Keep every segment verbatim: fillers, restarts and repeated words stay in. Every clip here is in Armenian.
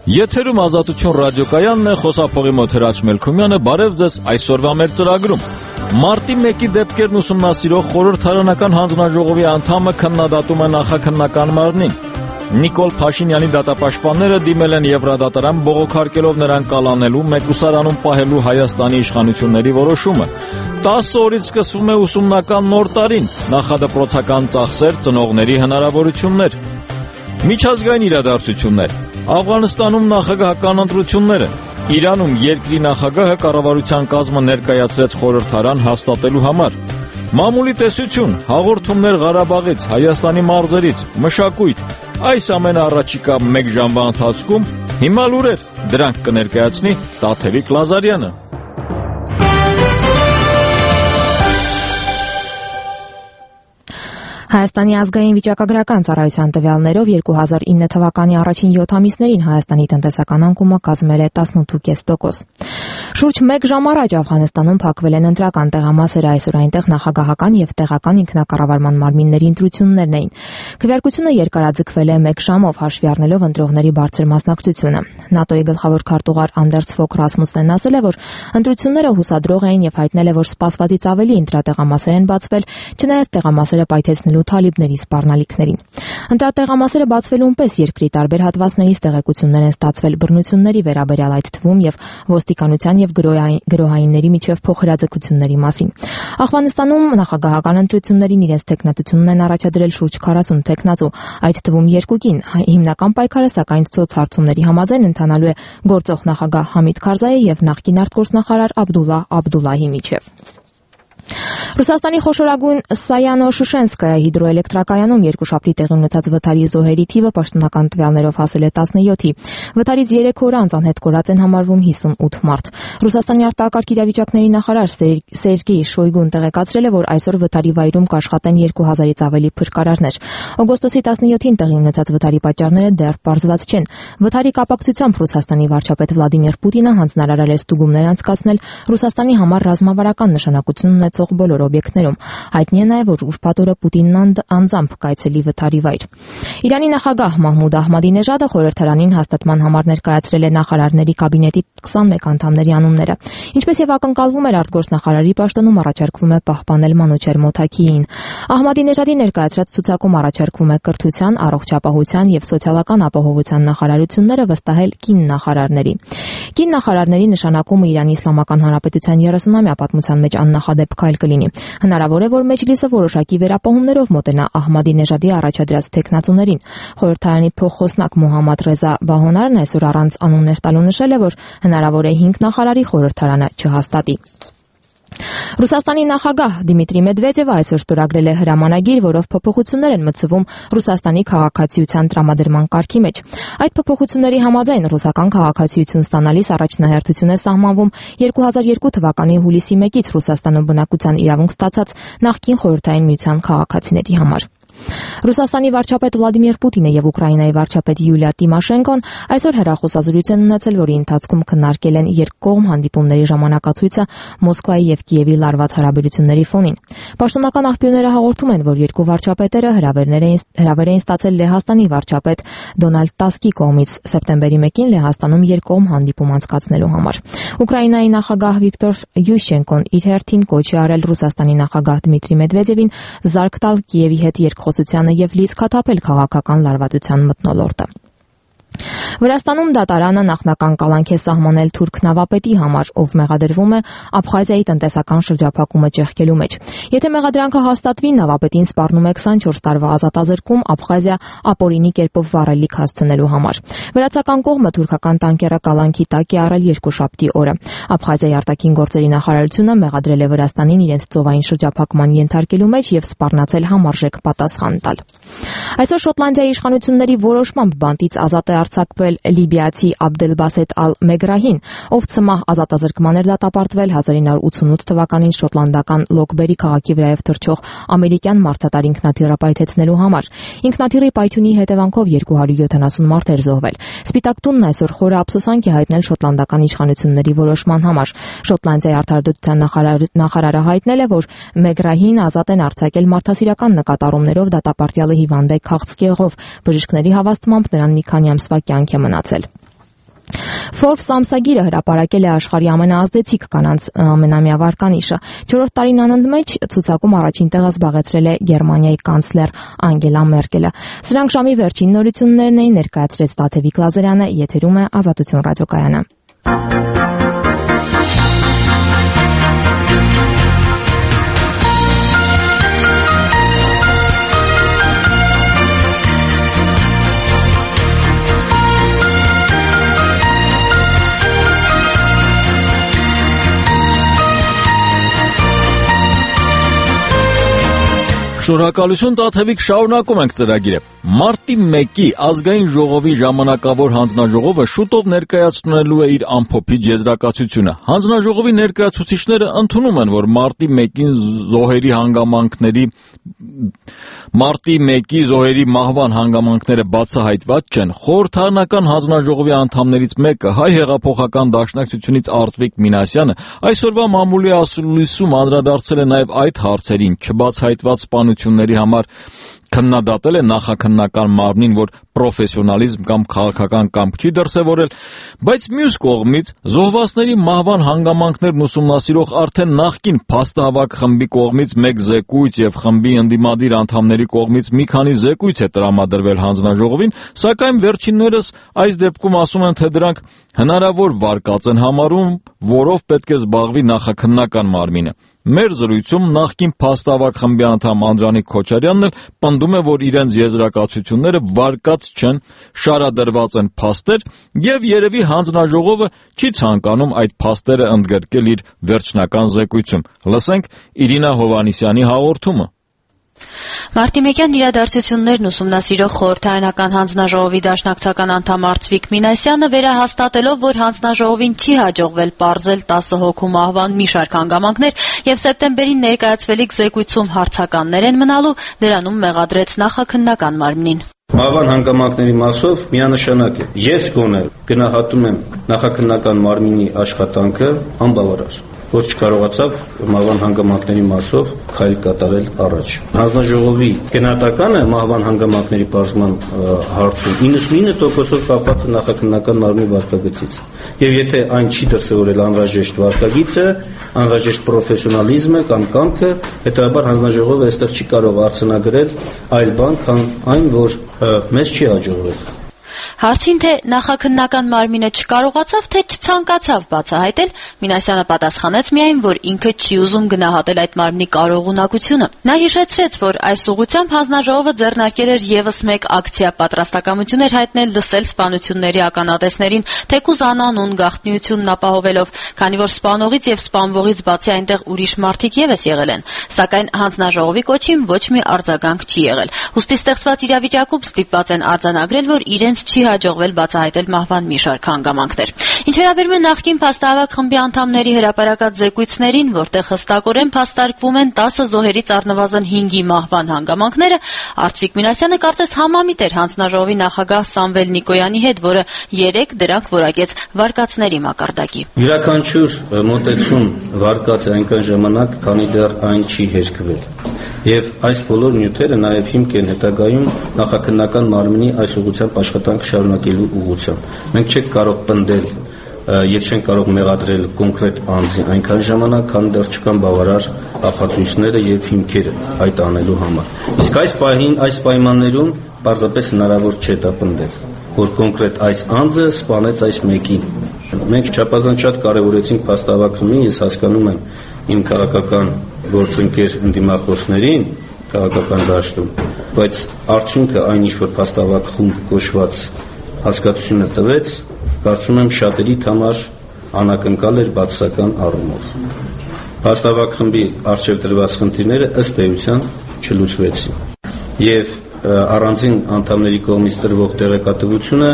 Եթերում Ազատություն ռադիոկայանն է, խոսափողի մոտ Հրաչ Մելքումյանը, բարև ձեզ այսօրվա մեր ծրագրում։ Մարտի մեկի դեպքերն ուսումնասիրող խորհրդարանական հանձնաժողովի անդամը քննադատում է նախաքննական մարմնին։ Նիկոլ Փաշինյանի դատապաշտպանները դիմել են Եվրադատարան բողոքարկելով նրան կալանելու մեկուսարանում պահելու Հայաստանի իշխանությունների որոշումը։ տասը օրից սկսվում է ուսումնական նոր տարին, նախադպրոցական ծախսեր, ծնողների հնարավորություններ։ Միջազգային իրադարձություններ։ Աֆղանստանում նախագահական ընտրությունները։ Իրանում երկրի նախագահը կառավարության կազմը ներկայացրեց խորհրդարան հաստատելու համար։ Մամուլի տեսություն, հաղորդումներ Ղարաբաղից, Հայաստանի մարզերից, մշակույթ։ Այս ամենը առաջիկա մեկ ժամվա ընթացքում հիմա լուրեր, դրանք կներկայացնի Տաթևիկ Լազարյանը։ Հայաստանի ազգային վիճակագրական ծառայության տվյալներով երկու հազար ինը թվականի առաջին յոթ ամիսներին Հայաստանի տնտեսական անկումը կազմել է տասնութ կόμμα պենս տոկոս։ Շուրջ մեկ ժամ առաջ Աֆղանստանում փակվել են ընտրական տեղամասերը, այսօր այնտեղ նախագահական եւ տեղական ինքնակառավարման մարմինների ընտրություններն էին։ Քվեարկությունը երկարաձգվել է մեկ ժամով, հաշվի առնելով ընտրողների բարձր մասնակցությունը։ ՆԱՏՕ-ի գլխավոր քարտուղար Անդերս Ֆոկ Ռասմուսենն ասել է, որ ընտրությունները հուսադրող էին եւ հայտնել է, որ սպասվածից ավելի ընտրատեղամասեր են բացվել, չնայած տեղամասերը պայթեցնելու թալիբների սպառնալիքներին։ Ընտրատեղամասերը բացվելուն պես երկրի տարբեր հատվածներից տեղեկություններ են ստացվել բռնությունների վերաբերյալ, այդ թվում եւ ոստիկանության եւ գրոհայինների միջև փոխհրաձգությունների մասին։ Աֆղանստանում նախագահական ընտրություններին իրենց տեխնատությունն են առաջադրել շուրջ քառասուն տեխնացու, այդ թվում երկու կին։ Հիմնական պայքարը սակայն սոցհարցումների համաձայն ընթանալու է գործող նախագահ Համիդ Քարզայի եւ նախկին արտգործնախարար Աբդուլլա Աբդուլլահի միջև։ Ռուսաստանի խոշորագույն Սայանո-Շուշենսկայա հիդրոէլեկտրակայանում երկուշաբթի տեղի ունեցած վթարի զոհերի թիվը պաշտոնական տվյալներով հասել է տասնյոթի։ Վթարից երեք օր անց անհետ կորած են համարվում հիսունութ մարդ։ Ռուսաստանի արտակարգ իրավիճակների նախարար Սերգեյ Շոյգուն տեղեկացրել է, որ այսօր վթարի վայրում կաշխատեն երկու հազարից ավելի փրկարարներ։ Օգոստոսի տասնյոթին տեղի ունեցած վթարի պատճառները դեռ պարզված չեն։ Վթարի կապակցությամբ Ռուսաստանի վարչապետ Վլադիմիր Պուտինը հանձնարարել է ստուգումներ անցկացնել Ռուսաստանի համար ռազմավարական նշանակություն ունեցող բոլոր օբյեկտներում։ Հայտնի է նաև, որ ուրբաթ օրը Պուտինն անձամբ կայցելի վթարի վայր։ Իրանի նախագահ Մահմուդ Ահմադինեժադը խորհրդարանին հաստատման համար ներկայացրել է նախարարների կաբինետի քսանմեկ անդամների անունները։ Ինչպես եւ ակնկալվում էր, արտգործնախարարի պաշտոնում առաջարկվում է պահպանել Մանուչեր Մոթաքիին։ Ահմադինեժադի ներկայացրած ցուցակում առաջարկվում է կրթության, առողջապահության եւ սոցիալական ապահովության նախարարությունները վստահել կին նախարարների։ Կին նախարարների նշանակումը Իրանի Իսլամական Հանրապետության երեսունամյա պատմության մեջ աննախադեպ քայլ կլինի։ Հնարավոր է, որ Մեջլիսը որոշակի վերապահումներով մոտենա Ահմադինեժադի առաջադրած տեխնացուներին։ Խորհրդարանի փոխխոսնակ Մոհամմադ Ռեզա Բահոնարն այսօր առանց անուններ տալու նշել է, որ հնարավոր է հինգ նախարարի խորհրդարանը չհաստատի։ Ռուսաստանի նախագահ Դիմիտրի Մեդվեդևը այսօր ստորագրել է հրամանագիր, որով փոփոխություններ են մտցվում Ռուսաստանի քաղաքացիության տրամադրման կարգի մեջ։ Այդ փոփոխությունների համաձայն ռուսական քաղաքացիություն ստանալիս առաջնահերթություն է սահմանվում երկու հազար երկու թվականի հուլիսի մեկից Ռուսաստանում բնակության իրավունք ստացած նախկին Խորհրդային Միության քաղաքացիների համար։ Ռուսաստանի վարչապետ Վլադիմիր Պուտինը եւ Ուկրաինայի վարչապետ Յուլիա Տիմոշենկոն այսօր հեռախոսազրույց են ունեցել, որի ընթացքում քննարկել են երկկողմ հանդիպումների ժամանակացույցը Մոսկվայի եւ Կիևի լարված հարաբերությունների ֆոնին։ Պաշտոնական աղբյուրները հաղորդում են, որ երկու վարչապետերը հրավերներ էին հրավեր էին ստացել Լեհաստանի վարչապետ Դոնալդ Տասկի կողմից սեպտեմբերի մեկին Լեհաստանում երկկողմ հանդիպում անցկացնելու համար։ Ուկրաինայի նախագահ Վիկտոր Յուշչենկոն իր հերթին կոչ է արել Ռուսաստանի նախագահ Դմիտրի Մեդվեդևին զարկ տալ Կիևի հետ երկխոսությանը եւ լիցքաթափել քաղաքական լարվածության մթնոլորտը։ Վրաստանում դատարանը նախնական կալանք է սահմանել թուրք նավապետի համար, ով մեղադրվում է Աբխազիայի տնտեսական շրջափակումը ճեղքելու մեջ։ Եթե մեղադրանքը հաստատվի, նավապետին սպառնում է քսանչորս տարվա ազատազրկում Աբխազիա ապօրինի կերպով վառելիք հասցնելու համար։ Վրացական կողմը թուրքական տանկերը կալանքի տակ է առել երկուշաբթի օրը։ Աբխազիայի արտաքին գործերի նախարարությունը մեղադրել է Վրաստանին իրենց ծովային շրջափակման ենթարկելու մեջ եւ սպառնացել համարժեք պատասխան տալ։ Այսօր Շոտլանդիայի իշխանությունների որոշմամբ բանտից ազատ է արձակվել լիբիացի Աբդելբասետ Ալ-Մեգրահին, ով ցմահ ազատազրկման էր դատապարտվել հազար ինը հարյուր ութսունութ թվականին շոտլանդական Լոկբերի քաղաքի վրայով թռչող ամերիկյան մարդատար ինքնաթիռը պայթեցնելու համար։ Ինքնաթիռի պայթյունի հետևանքով երկու հարյուր յոթանասուն մարդ էր զոհվել։ Սպիտակ տունն այսօր խորը ափսոսանք է հայտնել շոտլանդական իշխանությունների որոշման համար։ Շոտլանդիայի արտարդության նախարարը հայտնել է, որ Մեգրահին ազատ են արձակել մարդասիրական նկատառումներով դատապարտյալը հիվանդ է քաղցկեղով։ Բժիշկների հավաստմամբ նրան մի քանի ամսվա կյանք է մնացել։ Forbes ամսագիրը հրապարակել է աշխարհի ամենաազդեցիկ կանանց ամենամյա վարկանիշը։ Չորրորդ տարին անընդմեջ ցուցակում առաջին տեղը զբաղեցրել է Գերմանիայի կանցլեր Անգելա Մերկելը։ Սրանք ժամի վերջին նորություններն էին, ներկայացրեց Տաթևիկ Լազարյանը, եթերում է Ազատություն ռադիոկայանը։ Շնորհակալություն Տաթևիկ, շարունակում ենք ծրագիրը։ Մարտի մեկի ազգային ժողովի ժամանակավոր հանձնաժողովը շուտով ներկայացնելու է իր ամփոփիչ եզրակացությունը։ Հանձնաժողովի ներկայացուցիչները ընդունում են, որ մարտի մեկին զոհերի հանգամանքների Մարտի մեկի զոհերի մահվան հանգամանքները բացահայտված չեն։ Խորհրդարանական հանձնաժողովի անդամներից մեկը Հայ հեղափոխական դաշնակցությունից Արտվիկ Մինասյանը այսօրվա մամուլի ասուլիսում անդրադարձել է նաև այդ հարցերին, չբացահայտված սպանությունների համար քննադատել է նախաքննական մարմնին, որ պրոֆեսիոնալիզմ կամ քաղաքական կամք չի դրսևորել, բայց մյուս կողմից զոհվածների մահվան հանգամանքներն ուսումնասիրող արդեն նախկին փաստահավաք խմբի կողմից մեկ զեկույց եւ խմբի ընդդիմադիր անդամների կողմից մի քանի զեկույց է տրամադրվել հանձնաժողովին, սակայն վերջիններս այս դեպքում ասում են, թե դրանք հնարավոր վարկած են համարում, որով պետք է զբաղվի նախաքննական մարմինը։ Մեր զրույցում նախկին փաստահավաք խմբի անդամ Անդրանիկ Քոչարյանն էլ պնդում է, որ իրենց եզրակացությունները վարկած չեն, շարադրված են փաստեր, եւ երևի հանձնաժողովը չի ցանկանում այդ փաստերը ընդգրկել իր վերջնական զեկույցում։ Լսենք Իրինա Հովանիսյանի հաղորդումը։ Մարտի մեկյան իրադարձություններն ուսումնասիրող խորհրդարանական հանձնաժողովի դաշնակցական անդամ Արտվիկ Մինասյանը վերահաստատելով, որ հանձնաժողովին չի հաջողվել պարզել տասը հոգու մահվան մի շարք հանգամանքներ եւ սեպտեմբերին ներկայացվելիք զեկույցում հարցականներ են մնալու, դրանում մեղադրեց նախաքննական մարմնին։ Մահվան հանգամանքների մասով միանշանակ է։ Ես գոնե գնահատում եմ նախաքննական մարմինի աշխատանքը անբավարար, որ չկարողացավ մահվան հանգամանքների մասով քայլ կատարել առաջ։ Հանձնաժողովի գնահատականը մահվան հանգամանքների բաժանման հարցում իննսունինը տոկոսով կապված է նախաքննական մարմնի վարկագծից։ Եվ եթե այն չի դրսևորել անհրաժեշտ վարկագիծը, անհրաժեշտ պրոֆեսիոնալիզմը կամ կամքը, հետեւաբար հանձնաժողովը այստեղ չի կարող արձանագրել այլ բան, քան այն, որ մեզ չի հաջողվել։ Հարցին, թե նախաքննական մարմինը չկարողացավ, թե չցանկացավ բացահայտել, Մինասյանը պատասխանեց միայն, որ ինքը չի ուզում գնահատել այդ մարմնի կարողունակությունը։ Նա հիշեցրեց, որ այս ուղղությամբ հանձնաժողովը ձեռնարկել էր եւս մեկ ակցիա, պատրաստակամություն էր հայտնել լսել սպանությունների ականատեսներին, թեկուզ անանուն գաղտնիությունն ապահովելով, քանի որ սպանողից եւ սպանվողից բացի այնտեղ ուրիշ մարդիկ եւս եղել են, սակայն հանձնաժողովի կոչին ոչ մի արձագանք չի եղել։ Ուստի ստեղծված իրավիճակում ստիպված են արձանագրել, որ իրենց չի հաջողվել բացահայտել մահվան մի շարք հանգամանքներ։ Ինչ վերաբերում է նախկին փաստահավաք խմբի անդամների հրապարակած զեկույցներին, որտեղ հստակորեն փաստարկվում են տասը զոհերից առնվազն հինգի մահվան հանգամանքները, Արտվիկ Մինասյանը կարծես համամիտ էր հանձնաժողովի նախագահ Սամվել Նիկոյանի հետ, որը երեք դրանք որակեց վարկածների մակարդակի։ Յուրաքանչյուր մոտեցում վարկած է այնքան ժամանակ, քանի դեռ այն չի հերկվել։ Եվ այս բոլոր նյութերը նաև հիմք են հետագայում նախաքննական մարմնի այս ուղղությամբ աշխատանք շարունակելու ուղղությամբ։ Մենք չենք կարող պնդել եւ չենք կարող մեղադրել կոնկրետ անձին այնքան ժամանակ, քան դեռ չկան բավարար ապացույցները եւ հիմքերը այդ անելու համար։ Իսկ այս պահին, այս պայմաններում պարզապես հնարավոր չէ դա պնդել, որ կոնկրետ այս անձը սպանեց այս մեկին։ Մենք չափազանց շատ կարևորեցինք փաստահավաք խմբին, ես հասկանում եմ իմ քաղաքական գործընկեր ընդդիմախոսներին քաղաքական դաշտում, բայց արդյունքը այն ինչ որ փաստահավաք խումբ կոչված հասկացությունը տվեց, կարծում եմ շատերի համար անակնկալ էր բացասական առումով։ Փաստահավաք խմբի առջև դրված խնդիրները ըստ էության չլուծվեցին եւ առանձին անդամների կողմից տրվող տեղեկատվությունը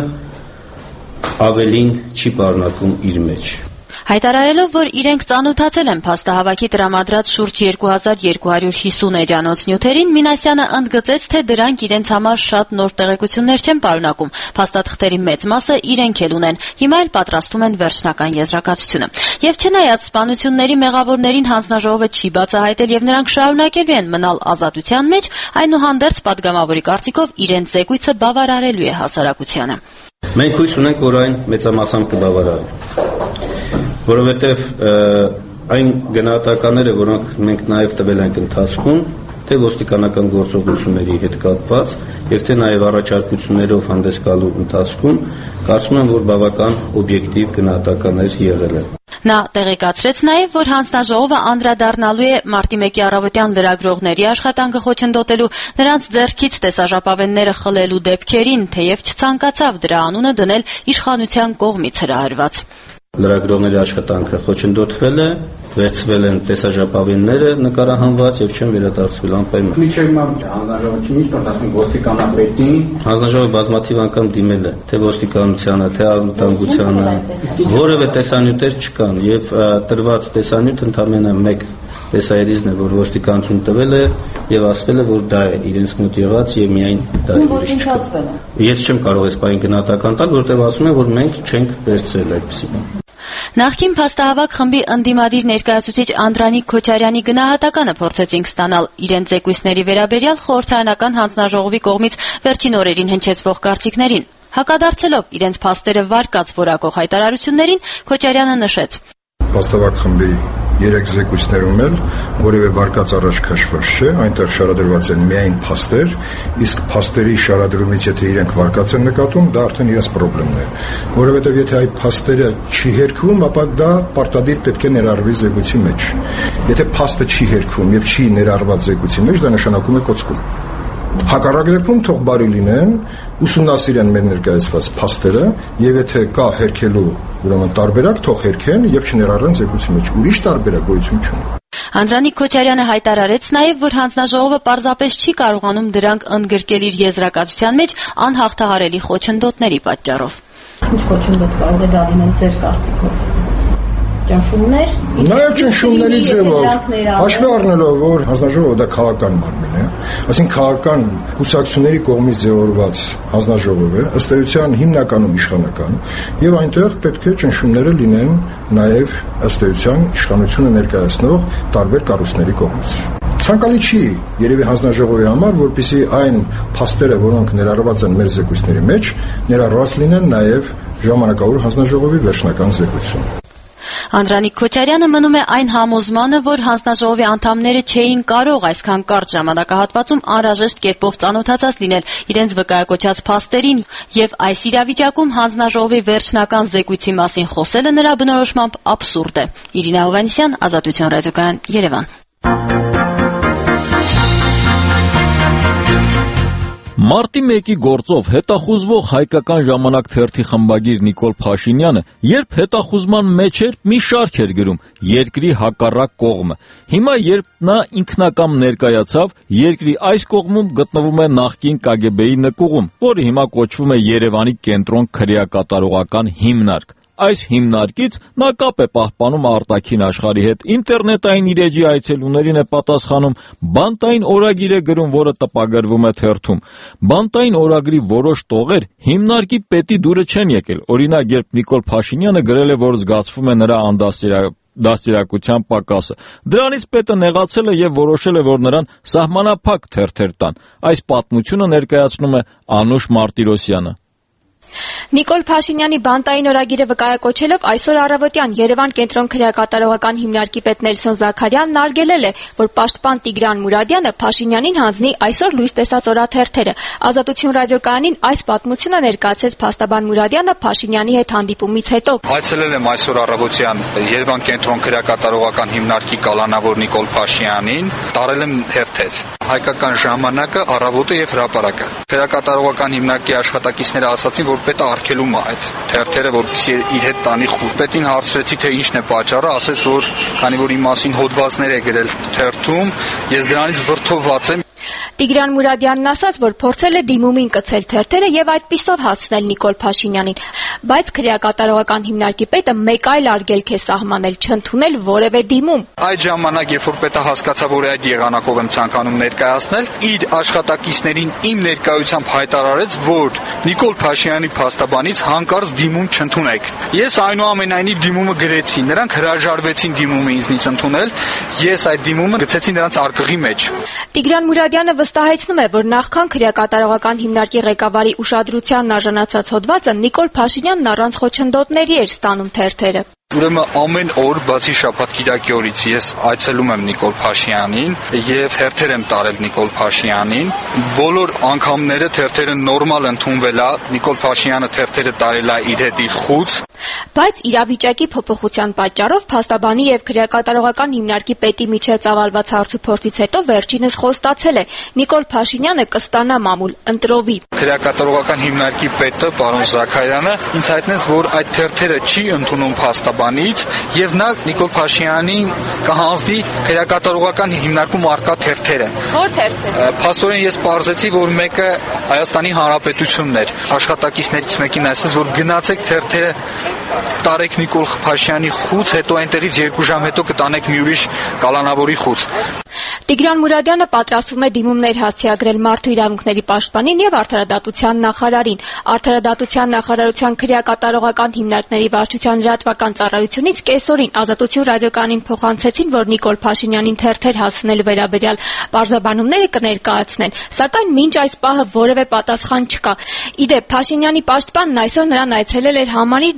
ավելին չի պարունակում իր մեջ։ Հայտարարելով, որ իրենք ծանոթացել են փաստահավաքի տրամադրած շուրջ երկու հազար երկու հարյուր հիսուն էջանոց նյութերին, Մինասյանը ընդգծեց, թե դրանք իրենց համար շատ նոր տեղեկություններ չեն պարունակում։ Փաստաթղթերի մեծ մասը իրենք էլ ունեն, հիմա էլ պատրաստում են վերջնական եզրակացությունը։ Եվ չնայած սպանությունների մեղավորներին հանձնաժողովը չի բացահայտել եւ նրանք շարունակելու են մնալ ազատության մեջ, այնուհանդերձ պատգամավորի կարծիքով իրենց զեկույցը բավարարելու է հասարակությանը։ Մենք հույս ունենք, որ այն մեծամասամբ կբավարարի, որովհետև այն գնահատականները, որոնք մենք նաև տվել ենք ընթացքում, թե ոստիկանական գործողությունների հետ կապված եւ թե նաև առաջարկություններով հանդես գալու ընթացքում, կարծում եմ, որ բավական օբյեկտիվ գնահատականներ եղել են։ Նա տեղեկացրեց նաև, որ հանձնաժողովը անդրադառնալու է մարտի մեկի առավոտյան լրագրողների աշխատանքը խոչընդոտելու, նրանց ձեռքից տեսաժապավենները խլելու դեպքերին, թեև չցանկացավ դրա անունը դնել իշխանության կողմից հրահրված։ Լրագրողների աշխատանքը խոչընդոտվել է, վերցվել են տեսաժապավենները նկարահանված եւ չեն վերադարձվել անպայման։ Միջև հիմա հանձնաժողովը չի միշտ ասում ոստիկանապետին։ Հանձնաժողովը բազմաթիվ անգամ դիմել է թե ոստիկանությանը, թե անվտանգությանը, որևէ տեսանյութեր չկան եւ տրված տեսանյութը ընդամենը մեկ տեսայերիզն է, որ ոստիկանություն տվել է եւ ասվել է, որ դա է իրենց մոտ եղած եւ միայն դա է։ Ես չեմ կարող այս բանը գնահատական տալ, որտեղ ասում են, որ մենք չենք վերցրել այդպիսի բան։ Նախկին փաստահավաք խմբի ընդդիմադիր ներկայացուցիչ Անդրանիկ Քոչարյանի գնահատականը փորձեցինք ստանալ իրենց զեկույցների վերաբերյալ խորհրդարանական հանձնաժողովի կողմից վերջին օրերին հնչեցվող կարծիքներին։ Հակադարձելով իրենց փաստերը վարկած որակող հայտարարություններին, Քոչարյանը նշեց. Փաստահավաք խմբի երեք զեկույցներում էլ որևէ վարկած առաջ քաշված չէ, այնտեղ շարադրված են միայն փաստեր, իսկ փաստերի շարադրումից եթե իրենք վարկած են նկատում, դա արդեն իրենց խնդիրն է, որովհետև եթե այդ փաստերը չի հերքվում, ապա դա պարտադիր պետք է ներառվի զեկույցի մեջ։ Եթե փաստը չի հերքվում եւ չի ներառված զեկույցի մեջ, դա նշանակում է կոծկում։ Հակառակ դեպքում թող բարի լինեն, ուսումնասիրեն մեր ներկայացված փաստերը եւ եթե կա հերքելու ուրեմն տարբերակ, թող հերքեն եւ չներառեն զեկույցի մեջ։ Ուրիշ տարբերակ գոյություն չունի։ Անդրանիկ Քոչարյանը հայտարարեց նաև, որ հանձնաժողովը պարզապես չի կարողանում դրանք ընդգրկել իր եզրակացության մեջ անհաղթահարելի խոչընդոտների պատճառով։ Ինչ խոչընդոտ կարող է դա լինել ձեր կարծիքով։ Ճնշումներ, նաև ճնշումների ձևով, հաշվի առնելով, որ հանձնաժողովը դա քաղաքական մարմին է, այսինքն քաղաքական կուսակցությունների կողմից ձևավորված հանձնաժողով է, ըստ էության հիմնականում իշխանական, եւ այնտեղ պետք է ճնշումները լինեն նաև ըստ էության իշխանությունը ներկայացնող տարբեր կառույցների կողմից։ Ցանկալի չի երևի հանձնաժողովի համար, որպեսզի այն փաստերը, որոնք ներառված են մեր զեկույցների մեջ, ներառված լինեն նաև ժամանակավոր հանձնաժողովի վերջնական զեկույցում։ Անդրանիկ Քոչարյանը մնում է այն համոզմանը, որ հանձնաժողովի անդամները չէին կարող այսքան կարճ ժամանակահատվածում անհրաժեշտ կերպով ծանոթացած լինել իրենց վկայակոչած փաստերին եւ այս իրավիճակում հանձնաժողովի վերջնական զեկույցի մասին խոսելը նրա բնորոշմամբ աբսուրդ է։ Իրինա Հովհաննիսյան, Ազատություն ռադիոկայան, Երևան։ Մարտի մեկի գործով հետախուզվող հայկական ժամանակ թերթի խմբագիր Նիկոլ Փաշինյանը, երբ հետախուզման մեջ էր, մի շարք էր գրում երկրի հակառակ կողմը։ Հիմա երբ նա ինքնակամ ներկայացավ, երկրի այս կողմում գտնվում է նախկին Կ Գ Բ-ի նկուղում, որը հիմա կոչվում է Երևանի կենտրոն քրեակատարողական հիմնարկ։ Այս հիմնարկից նա կապ է պահպանում արտաքին աշխարհի հետ, ինտերնետային իր էջի այցելուներին է պատասխանում, բանտային օրագիր է գրում, որը տպագրվում է թերթում։ Բանտային օրագրի որոշ տողեր հիմնարկի պետի դուրը չեն եկել։ Օրինակ, երբ Նիկոլ Փաշինյանը գրել է, որ զգացվում է նրա անդաստիարակությունը դաստիարակության պակասը։ Դրանից պետը նեղացել է եւ որոշել է, որ նրան սահմանափակ թերթեր տան։ Այս պատմությունը ներկայացնում է Անուշ Մարտիրոսյանը։ Նիկոլ Փաշինյանի բանտային օրագիրը վկայակոչելով այսօր առավոտյան Երևան կենտրոն քրեակատարողական հիմնարկի պետ Նելսոն Զաքարյանն արգելել է, որ պաշտպան Տիգրան Մուրադյանը Փաշինյանին հանձնի այսօր լույս տեսած օրաթերթերը։ Ազատություն ռադիոկայանին այս պատմությունը ներկայացրեց փաստաբան Մուրադյանը Փաշինյանի հետ հանդիպումից հետո։ Այցելել եմ այսօր առավոտյան Երևան կենտրոն քրեակատարողական հիմնարկի կալանավոր Նիկոլ Փաշինյանին, տարել եմ թերթեր։ Հայկական ժամանակը, առավոտը եւ հրապարակը։ Քրեակատարողական հիմնարկի աշխատակիցները ասացին, որ պետը արգելում է այդ թերթերը, որպեսզի իր հետ տանի խուտ։ Պետին հարցրեցի, թե ինչն է պատճառը, ասեց, որ քանի որ իմ մասին հոդվածներ է գրել թերթում, ես դրանից վրդովված եմ։ Տիգրան Մուրադյանն ասաց, որ փորձել է դիմումին կցել թերթերը եւ այդպիսով հասցնել Նիկոլ Փաշինյանին, բայց քրեակատարողական հիմնարկի պետը մեկ այլ արգելք է սահմանել չընդունել որևէ դիմում։ Այդ ժամանակ, երբ որ պետը հասկացավ, որ այդ եղանակով եմ ցանկանում ներկայացնել, իր աշխատակիցներին իմ ներկայությամբ հայտարարեց, որ Նիկոլ Փաշինյանի փաստաբանից հանկարծ դիմում չընդունեք։ Ես այնուամենայնիվ դիմումը գրեցի, նրանք հրաժարվեցին դիմումը ինձնից ընդունել, ես այդ դիմումը գցեցի նրանց արկղի մեջ։ Տիգրան Մուրադյանը վստահեցնում է, որ նախքան քրեակատարողական հիմնարկի ղեկավարի ուշադրությանն արժանացած հոդվածը Նիկոլ Փաշինյանն առանց խոչընդոտների էր ստանում թերթերը։ Ուրեմն ամեն օր, բացի շաբաթ-կիրակի օրից, ես այցելում եմ Նիկոլ Փաշինյանին եւ հերթեր եմ տարել Նիկոլ Փաշինյանին։ Բոլոր անգամները թերթերը նորմալ ընդունվել է, Նիկոլ Փաշինյանը թերթերը տարել է իր հետ իր խուց։ Բայց իրավիճակի փոփոխության պատճառով փաստաբանի եւ քրեակատարողական հիմնարկի պետի միջև ծավալված հարցուփորձից հետո վերջինս խոստացել է Նիկոլ Փաշինյանը կստանա մամուլ, ընտրովի։ Քրեակատարողական հիմնարկի պետը պարոն Զաքարյանը ինձ հայտնեց, որ այդ թերթերը չի ընդունում փաստաբանից եւ նա Նիկոլ Փաշինյանին կհանձնի քրեակատարողական հիմնարկում արկա թերթերը։ Որ թերթերը։ Փաստորեն ես պարզեցի, որ մեկը Հայաստանի Հանրապետությունն էր։ Աշխատակիցներից մեկին ասեց, որ գնացեք թերթերը տարեք Նիկոլ Փաշինյանի խուց, հետո այնտեղից երկու ժամ հետո կտանեք մի ուրիշ կալանավորի խուց։ Տիգրան Մուրադյանը պատրաստվում է դիմումներ հասցեագրել Մարդու իրավունքների պաշտպանին եւ Արդարադատության նախարարին։ Արդարադատության նախարարության քրեակատարողական հիմնարկների վարչության լրատվական ծառայությունից կեսօրին Ազատություն ռադիոկայանին փոխանցեցին, որ Նիկոլ Փաշինյանին թերթեր հասցնելու վերաբերյալ պարզաբանումները կներկայացնեն, սակայն մինչ այս պահը որևէ պատասխան չկա։ Իդեպ Փաշինյանի պաշտպանն այսօր նրան այցելել էր համարի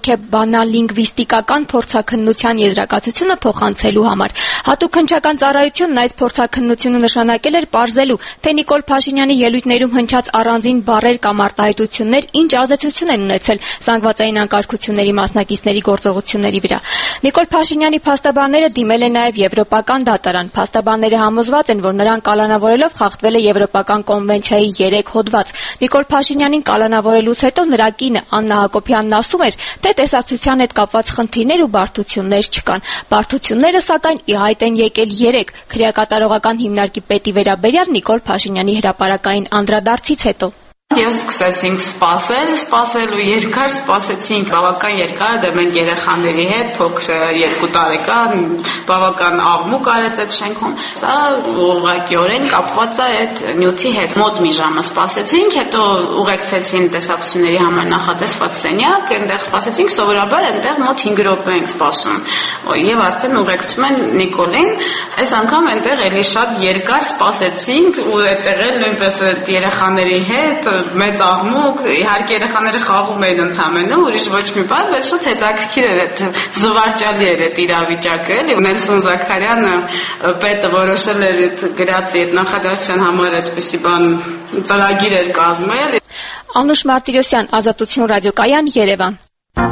դատահոգեբանալինգվիստիկական փորձաքննության եզրակացությունը փոխանցելու համար։ Հատուկ հնչական ծառայությունն այս փորձաքննությունը նշանակել էր պարզելու, թե Նիկոլ Փաշինյանի ելույթներում հնչած առանձին բառեր կամ արտահայտություններ ինչ ազդեցություն են ունեցել զանգվածային անկարգությունների մասնակիցների գործողությունների վրա։ Նիկոլ Փաշինյանի փաստաբանները դիմել են նաև Եվրոպական դատարան։ Փաստաբանները համոզված են, որ նրան կալանավորելով խախտվել է Եվրոպական կոնվենցիայի երեք հոդված։ Նիկոլ Փաշինյանին կալանավորելուց հետո նրա կինը Աննա Հակոբյանն ասում էր, թե տեսակցության հետ կապված խնդիրներ ու բարդություններ չկան։ Բարդությունները, սակայն, ի հայտ են եկել երեք քրեակատարողական հիմնարկի պետի վերաբերյալ Նիկոլ Փաշինյանի հրապարակային անդրադարձից հետո։ Եվ սկսեցինք սպասել, սպասել ու երկար սպասեցինք, բավական երկար, դե մենք երեխաների հետ, փոքր երկու տարեկան, բավական աղմուկ արեց այդ շենքում։ Սա ուղղակիորեն կապված է այդ նյութի հետ։ Մոտ մի ժամը սպասեցինք, հետո ուղեկցեցին տեսակցությունների համար նախատեսված սենյակ, այնտեղ սպասեցինք, սովորաբար այնտեղ մոտ հինգ րոպե ենք սպասում։ Եվ արդեն ուղեկցում են Նիկոլին, այս անգամ այնտեղ էլի շատ երկար սպասեցինք ու այդտեղ էլ նույնպես այդ երեխաների հետ մեծ աղմուկ, իհարկե երեխաները խաղում էին ընդհանրապես, ուրիշ ոչ մի բան, բայց շատ հետաքրքիր էր այդ զվարճալի էր այդ իրավիճակը, էլի Նելսոն Զաքարյանը պետը որոշել էր այդ գրածի այդ նախադասության համար այդպիսի բան ծրագիր էր կազմել։ Անուշ Մարտիրոսյան, Ազատություն ռադիոկայան, Երևան։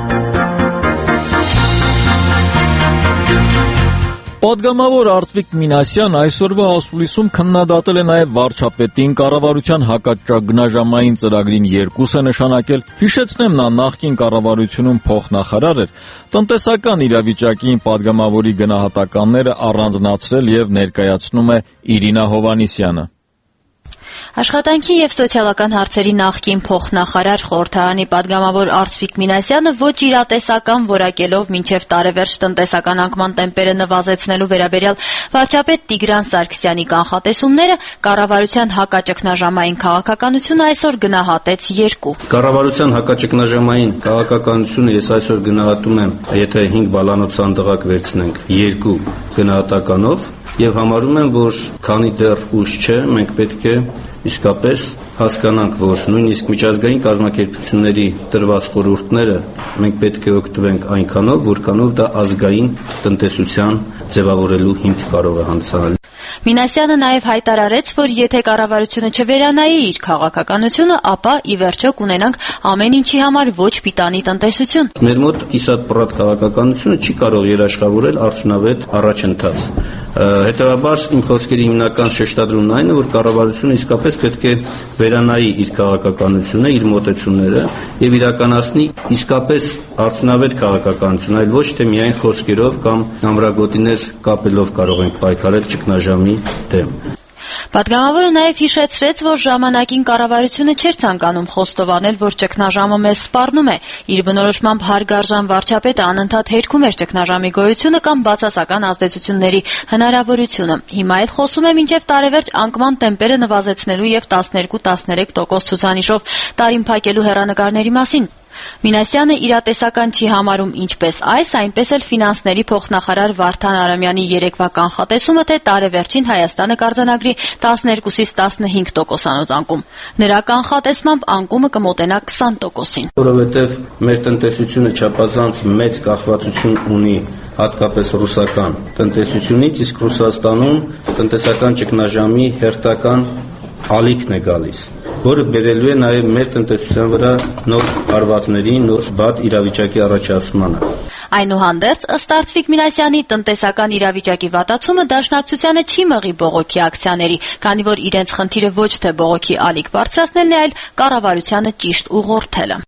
Պատգամավոր Արտվիկ Մինասյան այսօրվա ասուլիսում քննադատել է նաև վարչապետին, կառավարության հակաճգնաժամային ծրագրին երկուս է նշանակել։ Հիշեցնեմ, նա նախկին կառավարությունում փոխնախարար էր, տնտեսական իրավիճակին պատգամավորի գնահատականները առանձնացրել եւ ներկայացնում է Իրինա Հովանիսյանը։ Աշխատանքի եւ սոցիալական հարցերի նախկին փոխնախարար խորհրդարանի պատգամավոր Արտվիկ Մինասյանը ոչ իրատեսական որակելով մինչեւ տարեվերջ տնտեսական անկման տեմպերը նվազեցնելու վերաբերյալ վարչապետ Տիգրան Սարգսյանի կանխատեսումները կառավարության հակաճգնաժամային քաղաքականությունը այսօր գնահատեց երկու։ Կառավարության հակաճգնաժամային քաղաքականությունը ես այսօր գնահատում եմ, եթե հինգ բալանոց սանդղակ վերցնենք երկու գնահատականով եւ համարում եմ, որ քանի դեռ ուշ չէ, մենք պետք է իսկապես հասկանանք, որ նույնիսկ միջազգային կազմակերպությունների տրված խորհուրդները մենք պետք է օգտվենք այնքանով, որքանով դա ազգային տնտեսության ձևավորելու հիմք կարող է հանդիսանալ։ Մինասյանը նաև հայտարարեց, որ եթե կառավարությունը չվերանայի իր քաղաքականությունը, ապա ի վերջո կունենանք ամեն ինչի համար ոչ պիտանի տնտեսություն։ Մեր մոտ կիսատ-պռատ քաղաքականությունը չի կարող երաշխավորել արդյունավետ առաջընթաց։ Հետևաբար իմ խոսքերի հիմնական շեշտադրումն այն է, որ կառավարությունը իսկապես պետք է վերանայի իր քաղաքականությունը, իր մոտեցումները եւ իրականացնի իսկապես արդյունավետ քաղաքականություն, այլ ոչ թե միայն խոսքերով կամ ամրագոտիներ կապելով կարող ենք պայքարել ճգնաժամի դեմ։ Պատգամավորը նաև հիշեցրեց, որ ժամանակին կառավարությունը չէր ցանկանում խոստովանել, որ ճգնաժամը մեզ սպառնում է։ Իր բնորոշմամբ հարգարժան վարչապետը անընդհատ հերքում էր ճգնաժամի գոյությունը կամ բացասական ազդեցությունների հնարավորությունը։ Հիմա էլ խոսում է մինչև տարեվերջ անկման տեմպերը նվազեցնելու եւ տասներկու տասներեք տոկոս ցուցանիշով տարին փակելու հեռանկարների մասին։ Մինասյանը իրատեսական չի համարում ինչպես այս, այնպես էլ ֆինանսների փոխնախարար Վարդան Արամյանի երեկվա կանխատեսումը, թե տարեվերջին Հայաստանը կարձանագրի տասներկուսից տասնհինգ տոկոսանոց անկում։ Նրա կանխատեսմամբ անկումը կմոտենա քսան տոկոսին։ Որովհետև մեր տնտեսությունը չափազանց մեծ կախվածություն ունի հատկապես ռուսական տնտեսությունից, իսկ Ռուսաստանում տնտեսական ճգնաժամի հերթական ալիքն է գալիս, որը բերելու է նաև մեր տնտեսության վրա նոր հարվածների, նոր վատ իրավիճակի առաջացմանը։ Այնուհանդերձ, ըստ Արծվիկ Մինասյանի, տնտեսական իրավիճակի վատացումը դաշնակցությանը չի մղի բողոքի ակցիաների, քանի որ իրենց խնդիրը ոչ թե բողոքի ալիք բարձրացնելն է, այլ կառավարությանը ճիշտ ուղղորդելը։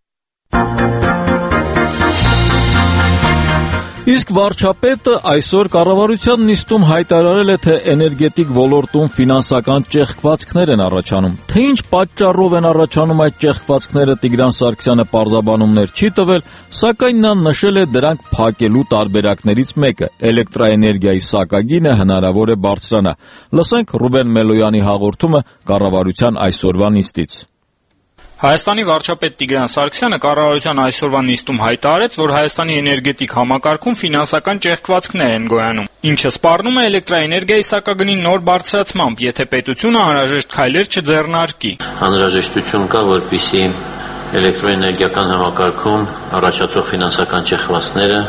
Իսկ վարչապետը այսօր կառավարության նիստում հայտարարել է, թե էներգետիկ ոլորտում ֆինանսական ճեղքվածքներ են առաջանում։ Թե ինչ պատճառով են առաջանում այդ ճեղքվածքները, Տիգրան Սարգսյանը պարզաբանումներ չի տվել, սակայն նա նշել է դրանք փակելու տարբերակներից մեկը՝ էլեկտրաէներգիայի սակագինը հնարավոր է բարձրանա։ Լսենք Ռուբեն Մելոյանի հաղորդումը կառավարության այսօրվա նիստից։ Հայաստանի վարչապետ Տիգրան Սարգսյանը կառավարության այսօրվա նիստում հայտարարեց, որ Հայաստանի էներգետիկ համակարգում ֆինանսական ճեղքվածքներ են գոյանում, ինչը սպառնում է էլեկտրաէներգիայի սակագնի նոր բարձրացմամբ, եթե պետությունը անհրաժեշտ քայլեր չձեռնարկի։ Անհրաժեշտություն կա, որպեսզի էլեկտրոէներգիական համակարգում առաջացող ֆինանսական ճեղքվածքները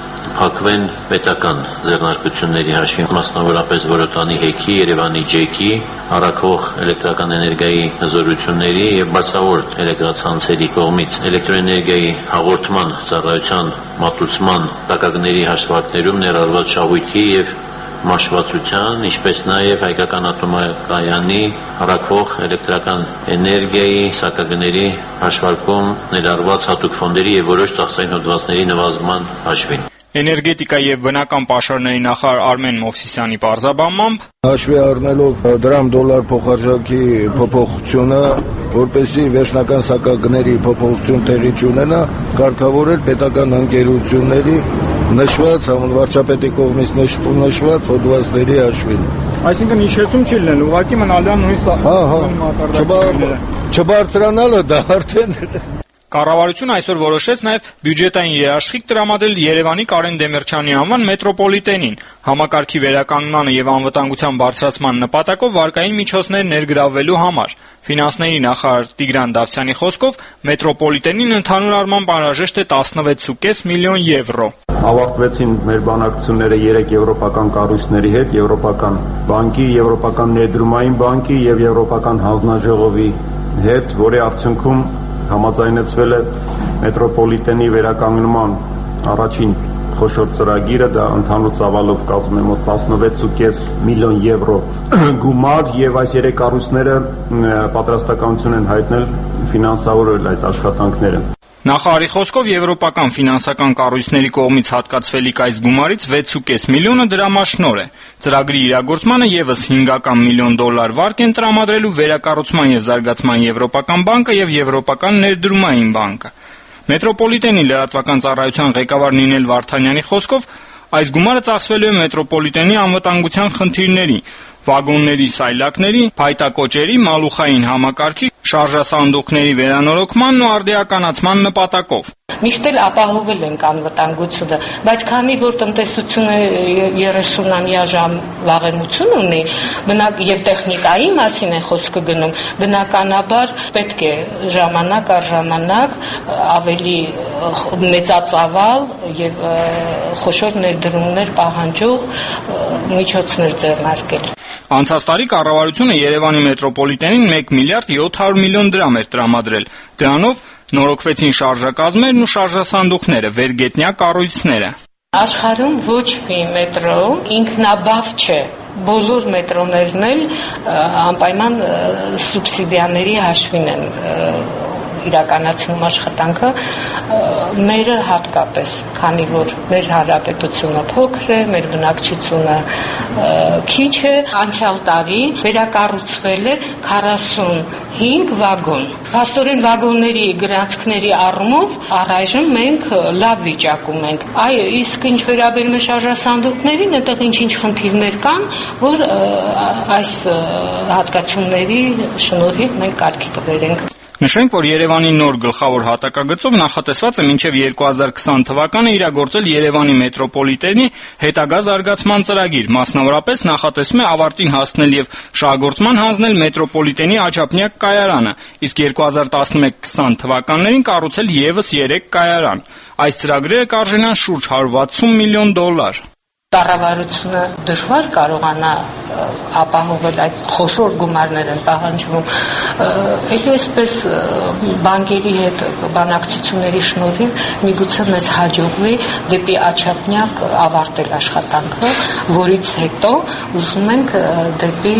փակվեն պետական ձեռնարկությունների հաշվին, մասնավորապես Որոտանի հեքի, Երևանի ջեքի, առաքող էլեկտրական էներգիայի հզորությունների եւ բացառորդ էլեկտրացանցերի կողմից էլեկտրոէներգիայի հաղորդման ծառայության մատուցման տակագների հաշվարկներում ներառված շահույթի եւ մաշվածության, ինչպես նաև Հայկական ատոմակայանի առաքող էլեկտրական էներգիայի սակագների հաշվարկում ներառված հատուկ ֆոնդերի եւ որոշ ծախսային հոդվածների նվազման հաշվին։ Էներգետիկա եւ բնական պաշարների նախարար Արմեն Մովսիսյանի պարզաբանմամբ հաշվի առնելով դրամ դոլար փոխարժեքի փոփոխությունը, որպեսզի վերջնական սակագների փոփոխություն տեղի չունենա, կարգավորել պետական ընկերությունների նշված վարչապետի կողմից նշված հոդվածների հաշվին։ Այսինքն հիշեցում չի լինել, ուղղակի մնալու նույն սակագները։ Չբարձրանալը դա արդեն Կառավարությունը այսօր որոշեց նաև բյուջետային երաշխիք տրամադրել Երևանի Կարեն Դեմիրճյանի անվան մետրոպոլիտենին։ Համակարգի վերականգնմանը եւ անվտանգության բարձրացման նպատակով վարկային միջոցներ ներգրավվելու համար։ Ֆինանսների նախարար Տիգրան Դավթյանի խոսքով մետրոպոլիտենին ընդհանուր առմամբ անհրաժեշտ է տասնվեց կես միլիոն եվրո։ Ավարտվեցին մեր բանակցությունները երեք եվրոպական կառույցների հետ, Եվրոպական բանկի, Եվրոպական ներդրումային բանկի եւ Եվրոպական հանձնաժողովի հետ, որի արդյունքում համաձայնեցվել է մետրոպոլիտենի վերականգնման առաջին խոշոր ծրագիրը, դա ընդհանուր ծավալով կազմում է մոտ տասնվեց կես միլիոն եվրո գումար եւ այս երեք կառույցները պատրաստականություն են հայտնել ֆինանսավորել այդ աշխատանքները։ Նախարարի խոսքով եվրոպական ֆինանսական կառույցների կողմից հատկացվելիք այս գումարից վեց կես միլիոնը դրամաշնոր է։ Ծրագրի իրագործմանը եւս հինգ միլիոն դոլար վարկ են տրամադրելու Վերակառուցման եւ Զարգացման Եվրոպական բանկը եւ Եվրոպական ներդրումային բանկը։ Մետրոպոլիտենի լրատվական ծառայության ղեկավար Նինել Վարդանյանի խոսքով այս գումարը ծախսվելու է մետրոպոլիտենի անվտանգության խնդիրների, վագոնների սայլակների, փայտակոճերի, մալուխային համակարգի, շարժասանդուղքների վերանորոգմանն ու արդիականացման նպատակով։ Միշտ էլ ապահովել ենք անվտանգությունը, բայց քանի որ տնտեսությունը երեսունամյա ժամ վաղեմություն ունի, բնակ եւ տեխնիկայի մասին է խոսքը գնում, բնականաբար պետք է ժամանակ առ ժամանակ ավելի մեծածավալ եւ խոշոր ներդրումներ պահանջող միջոցներ ձեռնարկել։ Անցած տարի կառավարությունը Երևանի մետրոպոլիտենին մեկ միլիարդ յոթ հարյուր միլիոն դրամ էր տրամադրել։ Դրանով նորոգվեցին շարժակազմերն ու շարժասանդուղքները, վերգետնյա կառույցները։ Աշխարհում ոչ մի մետրո ինքնաբավ չէ։ Բոլոր մետրոներն էլ անպայման սուբսիդիաների հաշվին են իրականացնում աշխատանքը, մերը հատկապես, քանի որ մեր հանրապետությունը փոքր է, մեր բնակչությունը քիչ է, անցյալ տարի վերակառուցվել է քառասունհինգ վագոն։ Փաստորեն վագոնների գրանցքների առումով առայժմ մենք լավ վիճակում ենք։ Այ իսկ ինչ վերաբերում է շարժասանդուղքներին, այդտեղ ինչ-ինչ խնդիրներ կան, որ այս հատկացումների շնորհիվ մենք կարգի կբերենք։ Նշենք, որ Երևանի նոր գլխավոր հատակագծով նախատեսված է մինչև երկու հազար քսան թվականը իրագործել Երևանի մետրոպոլիտենի հետագա զարգացման ծրագիր, մասնավորապես նախատեսվում է ավարտին հասնել եւ շահագործման հանձնել մետրոպոլիտենի Աջափնյակ կայարանը, իսկ երկու հազար տասնմեկ քսան թվականներին կառուցել եւս երեք կայարան։ Այս ծրագրերը կարժենան շուրջ հարյուր վաթսուն միլիոն դոլար։ Կառավարությունը դժվար կարողանա ապահովել այդ խոշոր գումարներ են պահանջվում։ Ելի այսպես բանկերի հետ բանակցությունների շնորհիվ միգուցե մեզ հաջողվի դեպի Աջափնյակ ավարտել աշխատանքը, որից հետո ուզում ենք դեպի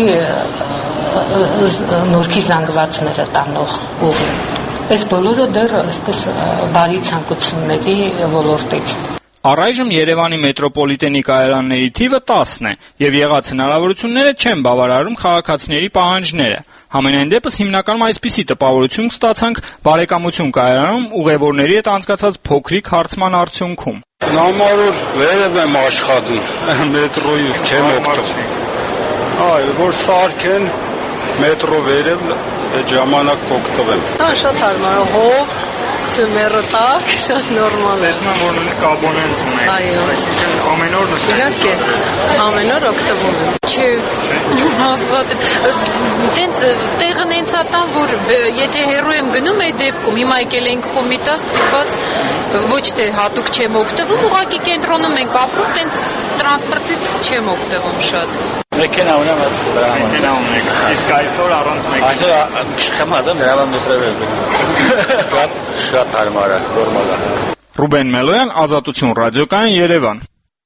Նորքի զանգվածները տանող ուղի։ Այս բոլորը դեռ այսպես բարի ցանկությունների ոլորտից։ Առայժմ Երևանի մետրոպոլիտենի կայարանների թիվը տասն է, եւ եղած հնարավորությունները չեն բավարարում քաղաքացիների պահանջները։ Համենայն դեպս հիմնականում այսպիսի տպավորություն ստացանք բարեկամություն կայարանում ուղևորների հետ անցկացած փոքրիկ հարցման արդյունքում։ Նամարով վերև եմ աշխատում, մետրոյով չեմ օգտվում։ Այո, որ սարքեն մետրո վերև այդ ժամանակ կօգտվեմ։ Դա շատ հարմար է, հով, ծմերը տակ, շատ նորմալ է։ Տեսնում եմ, որ նույնիսկ աբոնենտ ունեք։ Այո։ Այսինքն ամեն օր նստում։ Իհարկե, ամեն օր օգտվում եմ։ Չէ, հազվատ տենց տեղը նենց ատան, որ եթե հեռու եմ գնում այդ դեպքում, հիմա եկել ենք Կոմիտաս ստիպված ոչ թե հատուկ չեմ օգտվում, ուղղակի կենտրոնում ենք ապրում, տենց տրանսպորտից չեմ օգտվում շատ։ Մեքենա ունեմ, մեքենա ունեք։ Իսկ այսօր առանց մեքենա։ Այսօր չխմազեմ, դրան մետրով եմ գնում։ Շատ շատ հարմար է, նորմալ է։ Ռուբեն Մելոյան, Ազատություն ռադիոկայան, Երևան։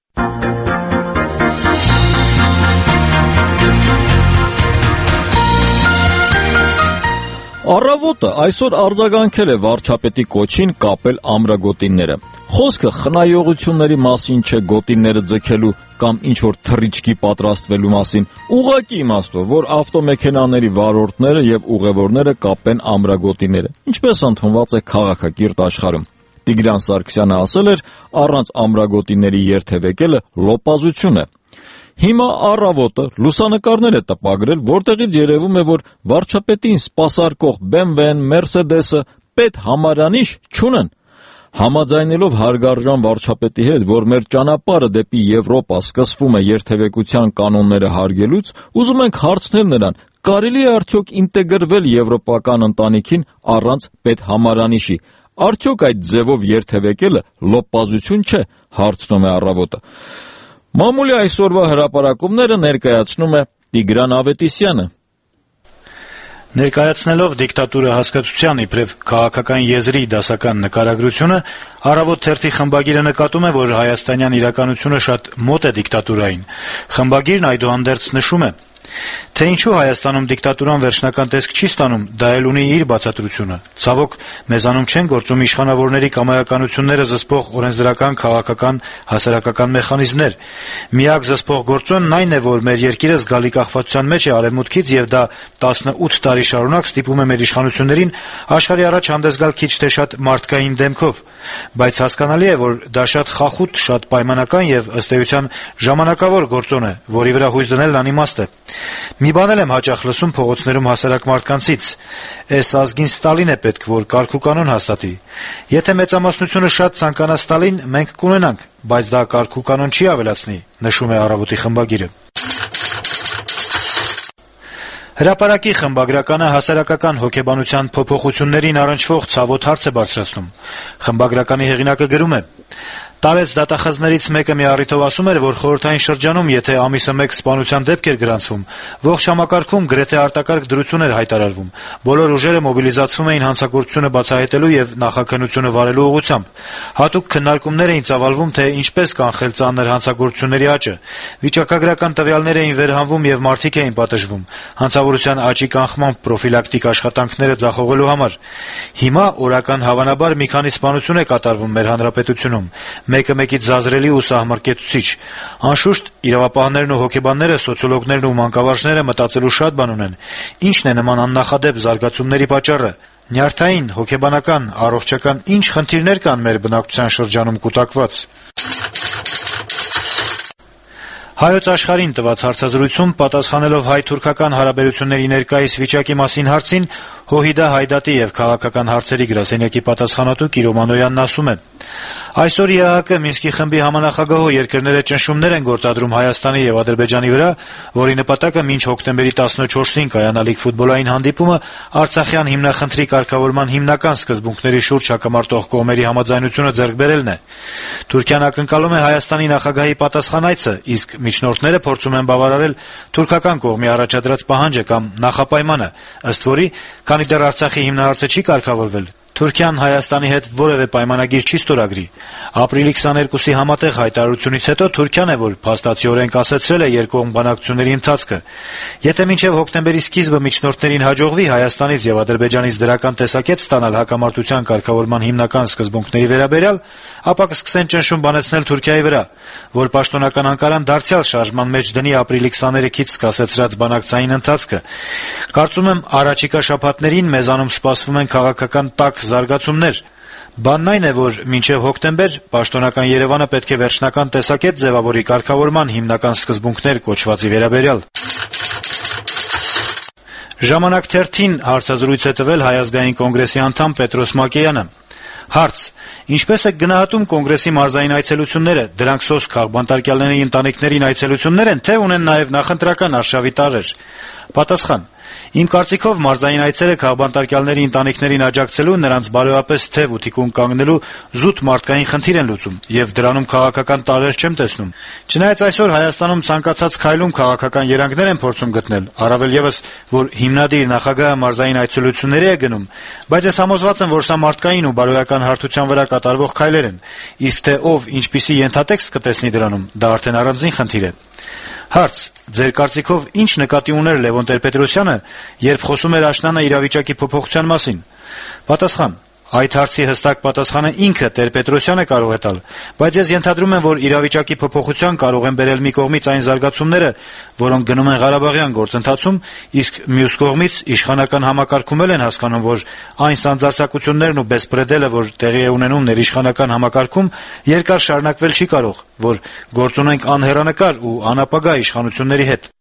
Առավոտը այսօր արձագանքել է վարչապետի կոչին կապել ամրագոտիները։ Խոսքը խնայողությունների մասին չէ գոտիները ձգելու կամ ինչ-որ թռիչքի պատրաստվելու մասին, ուղղակի իմաստով, որ ավտոմեքենաների վարորդները եւ ուղևորները կապեն ամրագոտիները, ինչպես ընդունված է քաղաքակիրթ աշխարհում։ Տիգրան Սարգսյանը ասել էր, առանց ամրագոտիների երթևեկելը լոպազություն է։ Հիմա առավոտը լուսանկարներ է տպագրել, որտեղից երևում է, որ վարչապետին սպասարկող бэ էմ վեն, Մերսեդեսը պետ համարանիշ չունեն։ Համաձայնելով հարգարժան վարչապետի հետ, որ մեր ճանապարհը դեպի Եվրոպա սկսվում է երթևեկության կանոնները հարգելուց, ուզում ենք հարցնել նրան, կարելի է արդյոք ինտեգրվել եվրոպական ընտանիքին առանց պետ համարանիշի։ Արդյոք այդ ձևով երթևեկելը լոպազություն չէ, հարցնում է առավոտը։ Մամուլի այսօրվա հրապարակումները ներկայացնում է Տիգրան Ավետիսյանը։ Ներկայացնելով դիկտատուրը հասկացության իբրև քաղաքական եզրի դասական նկարագրությունը, Առավոտ թերթի խմբագիրը նկատում է, որ հայաստանյան իրականությունը շատ մոտ է դիկտատուրային։ Խմբագիրն այդուհանդերձ նշում է, թե ինչու Հայաստանում դիկտատուրան վերջնական տեսք չի ստանում, դա էլ ունի իր բացատրությունը։ Ցավոք, մեզանում չեն գործում իշխանավորների կամայականությունները զսպող օրենսդրական, քաղաքական, հասարակական մեխանիզմներ։ Միակ զսպող գործոնն այն է, որ մեր երկիրը զգալի կախվածության մեջ է արևմուտքից եւ դա տասնութ տարի շարունակ ստիպում է մեր իշխանություններին աշխարհի առաջ հանդես գալ քիչ թե շատ մարդկային դեմքով։ Բայց հասկանալի է, որ դա շատ խախուտ, շատ պայմանական եւ ըստ էության ժամանակավոր գործոն է, որի վրա հույս դնելն անիմաստ է։ Մի բան էլ եմ հաճախ լսում փողոցներում հասարակ մարդկանցից. «Էս ազգին Ստալին է պետք, որ կարգ ու կանոն հաստատի»։ Եթե մեծամասնությունը շատ ցանկանա Ստալին, մենք կունենանք, բայց դա կարգ ու կանոն չի ավելացնի, նշում է Առավոտի խմբագիրը։ Հրապարակի խմբագրականը հասարակական հոգեբանության փոփոխություններին առնչվող ցավոտ հարց է բարձրացնում։ Խմբագրականի հեղինակը գրում է. Տարեց դատախազներից մեկը մի առիթով ասում էր, որ խորհրդային շրջանում, եթե ամիսը մեկ սպանության դեպք էր գրանցվում, ողջ համակարգում գրեթե արտակարգ դրություն էր հայտարարվում։ Բոլոր ուժերը մոբիլիզացվում էին հանցագործությունը բացահայտելու եւ նախաքննությունը վարելու ուղղությամբ։ Հատուկ քննարկումներ էին ծավալվում, թե ինչպես կանխել ծանր հանցագործությունների աճը։ Վիճակագրական տվյալներ էին վերհանվում եւ մարդիկ էին պատժվում։ Հանցավորության աճի կանխման պրոֆիլակտիկ աշխատանքները ձախողելու համար։ Հիմա օրական հավանաբար մի քանի սպանություն է կատարվում մեր հանրապետությունում։ Մեկը մեկից զազրելի ու սահմռկեցուցիչ։ Անշուշտ, իրավապահներն ու հոգեբանները, սոցիոլոգներն ու մանկավարժները մտածելու շատ բան ունեն։ Ինչն է նման աննախադեպ զարգացումների պատճառը։ Նյարդային, հոգեբանական, առողջական ինչ խնդիրներ կան մեր բնակչության շրջանում կուտակված։ Հայոց աշխարհին տված հարցազրույցում պատասխանելով հայ-թուրքական հարաբերությունների ներկայիս վիճակի մասին հարցին Հոհիդա Հայդատի եւ քաղաքական հարցերի գրասենյակի պատասխանատու Կիրո Մանոյանն ասում է. Այսօր ԵԱՀԿ Մինսկի խմբի համանախագահող երկրները ճնշումներ են գործադրում Հայաստանի եւ Ադրբեջանի վրա, որի նպատակը մինչ հոկտեմբերի տասնչորսին կայանալիք ֆուտբոլային հանդիպումը Արցախյան հիմնախնդրի կարգավորման հիմնական սկզբունքների շուրջ հակամարտող կողմերի համաձայնությունը ձեռք բերելն է։ Թուրքիան ակնկալում է Հայաստանի նախագահի պատասխանայցը, իսկ միջնորդները փորձում են բավարարել թուրքական կողմի առաջադրած պահանջը կամ նախապայմանը, ըստ որի, քանի դեռ Արցախի հիմնահարցը չի կարգավորվել, Թուրքիան Հայաստանի հետ որևէ պայմանագիր չի ստորագրի։ Ապրիլի քսաներկուսի համատեղ հայտարարությունից հետո Թուրքիան է, որ փաստացիորեն կասեցրել է երկկողմ բանակցությունների ընթացքը։ Եթե մինչև հոկտեմբերի սկիզբը միջնորդներին հաջողվի Հայաստանից եւ Ադրբեջանից դրական տեսակետ ստանալ հակամարտության կարգավորման հիմնական սկզբունքների վերաբերյալ, ապա կսկսեն ճնշում բանեցնել Թուրքիայի վրա, որ պաշտոնական Անկարան դարձյալ շարժման մեջ դնի ապրիլի քսաներեքից սկսեցրած բանակցային ընթացքը։ Կարծում եմ, առաջիկա շաբաթներին մեզանում սպասվում են քաղաքական տաք զարգացումներ։ Բանն այն է, որ մինչև հոկտեմբեր պաշտոնական Երևանը պետք է վերջնական տեսակետ ձևավորի կարգավորման հիմնական սկզբունքներ կոչվածի վերաբերյալ։ Ժամանակ թերթին հարցազրույց է տվել Հայ ազգային կոնգրեսի անդամ Պետրոս Մակեյանը։ Հարց. Ինչպես է գնահատում կոնգրեսի մարզային այցելությունները, դրանք սոս քաղբանտարկյալների ընտանիքներին այցելություններ են, թե ունեն նաև նախընտրական արշավի տարրեր։ Պատասխան. Իմ կարծիքով մարզային այցերը քաղբանտարկյալների ընտանիքներին աջակցելու, նրանց բարոյապես թեւ ու թիկուն կանգնելու զուտ մարդկային խնդիր են լուծում, եւ դրանում քաղաքական տարրեր չեմ տեսնում։ Չնայած այսօր Հայաստանում ցանկացած քայլում քաղաքական երանգներ են փորձում գտնել, առավել եւս, որ հիմնադիր նախագահը մարզային այցելությունների է գնում, բայց ես համոզված եմ, որ սա մարդկային ու բարոյական հարթության վրա կատարվող քայլեր են, իսկ թե ով ինչպիսի ենթատեքստ կտեսնի դրանում, դա արդեն առանձին խնդիր է։ Հարց. Ձեր կարծիքով ինչ նկատի ուներ Լևոն Տեր-Պետրոսյանը, երբ խոսում էր աշնանը իրավիճակի փոփոխության մասին։ Պատասխան. Այդ հարցի հստակ պատասխանը ինքը Տեր-Պետրոսյանը կարող է տալ, բայց ես ենթադրում եմ, որ իրավիճակի փոփոխության կարող են բերել մի կողմից այն զարգացումները, որոնք գնում են Ղարաբաղյան գործընթացում, իսկ մյուս կողմից իշխանական համակարգում են հասկանում, որ այն սանձարձակություններն ու բեսպրեդելը, որ տեղի է ունենում ներիշխանական համակարգում, երկար շարունակվել չի կարող, որ գործ ունենք անհեռանկար ու անապագա իշխանությունների հետ։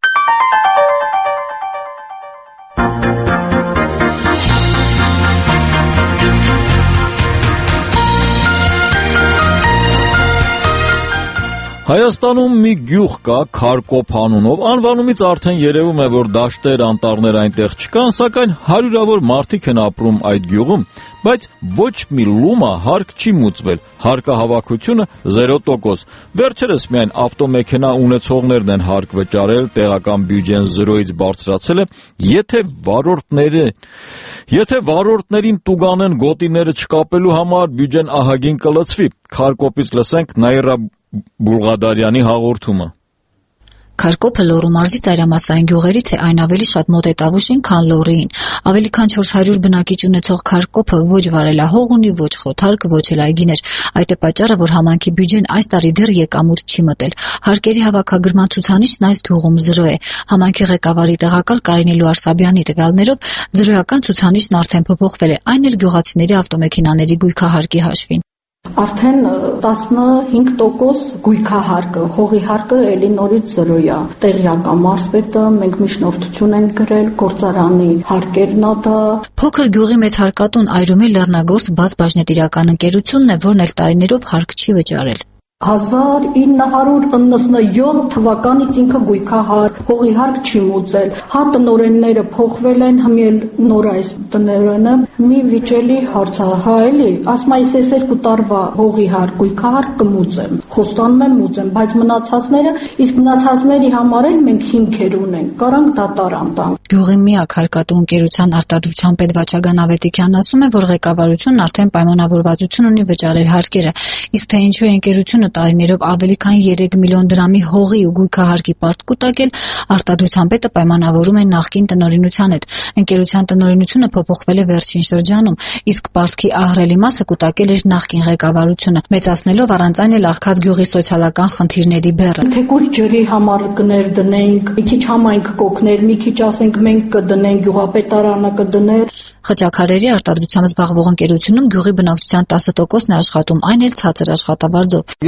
Հայաստանում մի գյուղ կա Քարկոփ անունով, անվանումից արդեն երևում է, որ դաշտեր, անտառներ այնտեղ չկան, սակայն հարյուրավոր մարդիկ են ապրում այդ գյուղում, բայց ոչ մի լումա հարկ չի մուծվել, հարկահավաքությունը զերո տոկոս։ Վերջերս միայն ավտոմեքենա ունեցողներն են հարկ վճարել, տեղական բյուջեն զրոյից բարձրացել է, եթե վարորդները, եթե վարորդներին տուգանեն գոտիները չկապելու համար, բյուջեն ահագին կլցվի։ Քարկոփից լսենք Նաիրա Բուլղադարյանի հաղորդումը։ Քարկոփը Լոռու մարզի ծայրամասային գյուղերից է, այն ավելի շատ մոտ է Տավուշին, քան Լոռիին։ Ավելի քան չորս հարյուր բնակիչ ունեցող Քարկոփը ոչ վարելահող ունի, ոչ խոթարկ, ոչ էլ այգիներ։ Այդ է պատճառը, որ համայնքի բյուջեն այս տարի դեռ եկամուտ չի մտել։ Հարկերի հավաքագրման ցուցանիշն այս գյուղում զրո է։ Համայնքի ղեկավարի տեղակալ Կարինե Լուարսաբյանի տվյալներով զրոյական ցուցանիշն արդեն փոփոխվել է, այն էլ գյուղացիների ավտոմեքենաների գույքահարկի հաշվին։ Արդեն տասնհինգ տոկոս գույքահարկը, հողի հարկը էլի նորից զրո է։ Տեղյակ մարզպետը, մենք միջնորդություն ենք գրել, գործարանի հարկերն ա դա։ Փոքր գյուղի մեծ հարկատուն Այրումի լեռնագործ բաց բաժնետիրական ընկերությունն է, որն էլ տարիներով հարկ չի վճարել։ հազար ինը հարյուր իննսունյոթ թվականից ինքը գույքահարկ, հողի հարկ չի մուծել։ Հա տնօրենները փոխվել են, հիմա էլ նոր այս տնօրենը մի վիճելի հարց է, հա էլի, ասում այս երկու տարվա հողի հարկ, գույքահարկ կմուծեմ, խոստանում եմ մուծեմ, բայց մնացածները, իսկ մնացածների համար էլ մենք հիմքեր ունենք, կարանք դատարան տանք։ Գյուղի միակ հարկատու ընկերության արտադրության պետ Վաչագան Ավետիքյանն ասում է, որ ղեկավարությունն արդեն պայմանավորվածություն ունի վճարել հարկերը, իսկ թե ինչու է ընկերությունը տարիներով ավելի քան երեք միլիոն դրամի հողի ու գույքահարկի պարտք կուտակել, արտադրության պետը պայմանավորում է նախկին տնօրինության հետ։ Ընկերության տնօրինությունը փոփոխվել է վերջին շրջանում, իսկ պարտքի ահռելի մասը կուտակել էր նախկին ղեկավարությունը, մեծացնելով առանց այն էլ Աղքատ գյուղի սոցիալական խնդիրների բեռը։ Թեկուզ ջրի համար կներ դնենք, մի քիչ համայնք կօգներ, մի քիչ ասենք մենք կդնենք, գյուղապետարանը կդներ։ Խճաքարերի արտադրությամբ զբաղվող ընկերությունում գյուղի բնակչության տասը տոկոսն է աշխատում, այն էլ ցածր աշխատավարձով։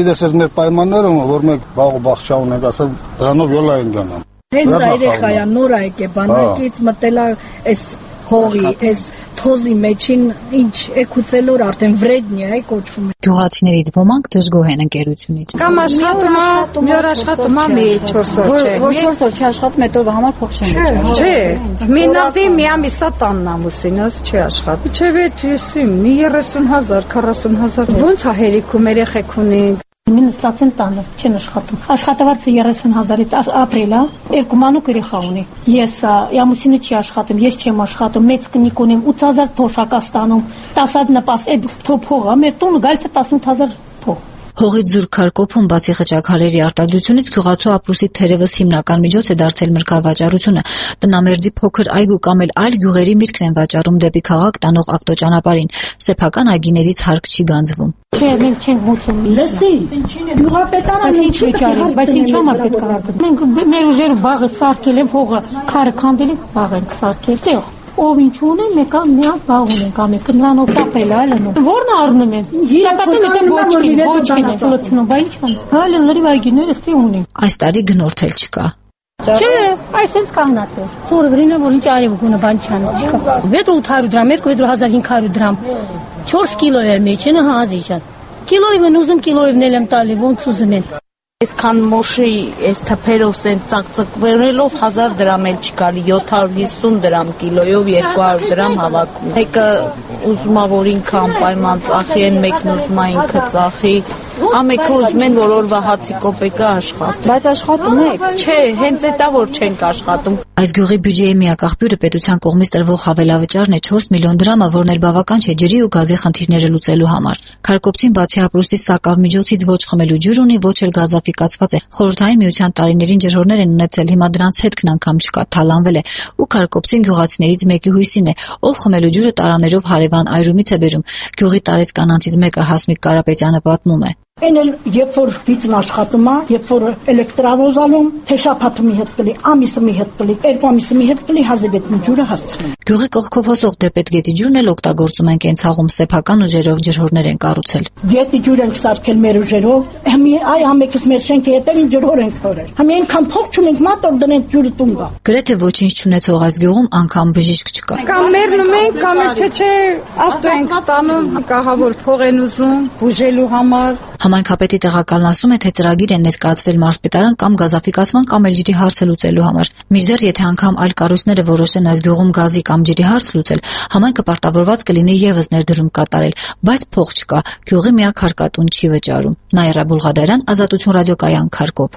Գիտես, այս մեր պայմանները, որ մենք բաղ ու բաղ չունենք, ասեմ, դրանով յոլա են գանամ։ Հենց երեխայա նոր է եկե բանակից մտել այս հողի, այս թոզի մեջին ինչ էկուցելոր արդեն վրեդնի է կոչվում։ Գյուղացիներից ոմանք դժգոհ են ընկերությունից։ Կամ աշխատում է, մի օր աշխատում է, մի չորս օր չէ։ Ոչ չորս օր չի աշխատում, այդ օրվա համար փող չեն վճարում։ Չէ, մի նավդի մի ամիսա տանն ամուսինս չի աշխատում։ Չէ, վեցի, մի երեսուն հազար, քառասուն հազար։ Ոնց է հերիքում երեխեք ունենք։ Մին ստացեն տանը, չեն աշխատում։ Աշխատավարձը երեսուն հազարից ապրել է, երկու մանուկ երեխա ունի։ Ես ամուսինը չի աշխատում, ես չեմ աշխատում, մեծ կնիկ ունեմ, ութ հազար թոշակա ստանում, տասը հազար նպաստ, այդ փողը, մեր տունը գալիս է տասնութ հազար փող։ Հողից զուրկ քարկոփում բացի խճաքարերի արտադրությունից գյուղացու ապրուստի թերևս հիմնական միջոց է դարձել մրգավաճառությունը։ Տնամերձի փոքր այգու կամ էլ այլ գյուղերի միտքն են վաճառում դեպի քաղաք տանող ավտոճանապարհին։ Սեփական այգիներից հարկ չի գանձվում։ Չէ, մենք չենք մուծում։ Լսի, գյուղապետարանը ինչ վճարի, բայց ինչ համար պետք է։ Մենք մեր ուժերը բաղը սարքել են փողը, քարը քանդել ենք, բաղ ենք սարքել։ Ստեղ ով ինչ ունի, մեկը միակ բաղ ունենք, ամենը նրանով տապել այլն։ Որն առնում են։ Շապատում եմ ոչքին, ոչքին է լցնում, բայց ինչ ան։ Հələ լրիվ այգիներ ստի ունենք։ Այս տարի գնորդել չկա։ Չէ, այսպես կանգնած է։ Խորը վրինը որ ինչ արև գունը բան չան չկա։ վեց ութ հարյուր դրամ, երկու հազար հինգ հարյուր դրամ։ չորս կիլո է մեջը հազի ջան։ Կիլոյն ուզում կիլոյն էլ եմ տալի, ոնց ուզում են։ Այսքան մոշի, այս թփերով սեն ծակծկվելով հազար դրամ էլ չկալի, յոթ հարյուր հիսուն դրամ կիլոյով երկու հարյուր դրամ հավաքում։ Մեկը ուզում է որ ինքը անպայման ծախի են, մեկն ուզում է ինքը ծախի, ամենքը ուզում են որ օրվա հացի կոպեկը աշխատի։ Բայց աշխատում եք։ Չէ, հենց էտա որ չենք աշխատում։ Այս գյուղի բյուջեի միակ աղբյուրը պետության կողմից տրվող հավելավճարն է չորս միլիոն դրամը, որն էլ բավական չէ ջրի ու գազի խնդիրները լուծելու համար։ Քարկոպցին բացի ապրուստի սակավ միջոցից ոչ խմելու ջուր ունի, ոչ էլ գազաֆիկացված է։ Խորհրդային միության տարիներին ջրհորներ են ունեցել, հիմա դրանց հետքն անգամ չկա, թալանվել է։ Ու Քարկոպցին գյուղացիներից մեկի հույսին է, ով խմելու ջուրը տարաներով հարևան այրումից է բերում։ Գյուղի տարեց կանանցից մեկը Հասմիկ Կարապետյանը պատմում է։ Այն էլ երբ որ վիճն աշխատում է, երբ որ էլեկտրավոզալում, թե շաբաթը մի հետ կլի, ամիսը մի հետ կլի, երկու ամիսը մի հետ կլի, հազիվետ ջուրը հասցնում։ Գյուղի կողքով հոսող դեպետ գետի ջուրն էլ օգտագործում են կենցաղում, սեփական ուժերով ջրհորներ են կառուցել։ Գետի ջուր ենք սարքել մեր ուժերով, հիմա այ ամեկս մեր շենքի հետել ջրհոր ենք փորել։ Հիմա այնքան փող չունենք, մատով դնենք ջուրը տուն գա։ Գրեթե ոչինչ չունեցող այս գյուղում անգամ բժիշկ չկա։ Կամ մերնում ենք, կամ էլ թե չէ, ավտո ենք տանում, կահավոր փող են ուզում, բուժելու համար։ Համայնքապետի տեղակալն ասում է, թե ծրագիր են ներկայացրել մարզպետարան կամ գազաֆիկացման կամ էլ ջրի հարցը լուծելու համար։ Մինչդեռ եթե անգամ այլ կառույցները որոշեն այս գյուղում գազի կամ ջրի հարց լուծել, համայնքը պարտավորված կլինի եւս ներդրում կատարել, բայց փող չկա, գյուղի միակ հարկատուն չի վճարում։ Նաիրա Բուլղադարյան, Ազատություն ռադիոկայան, Քարկոպ։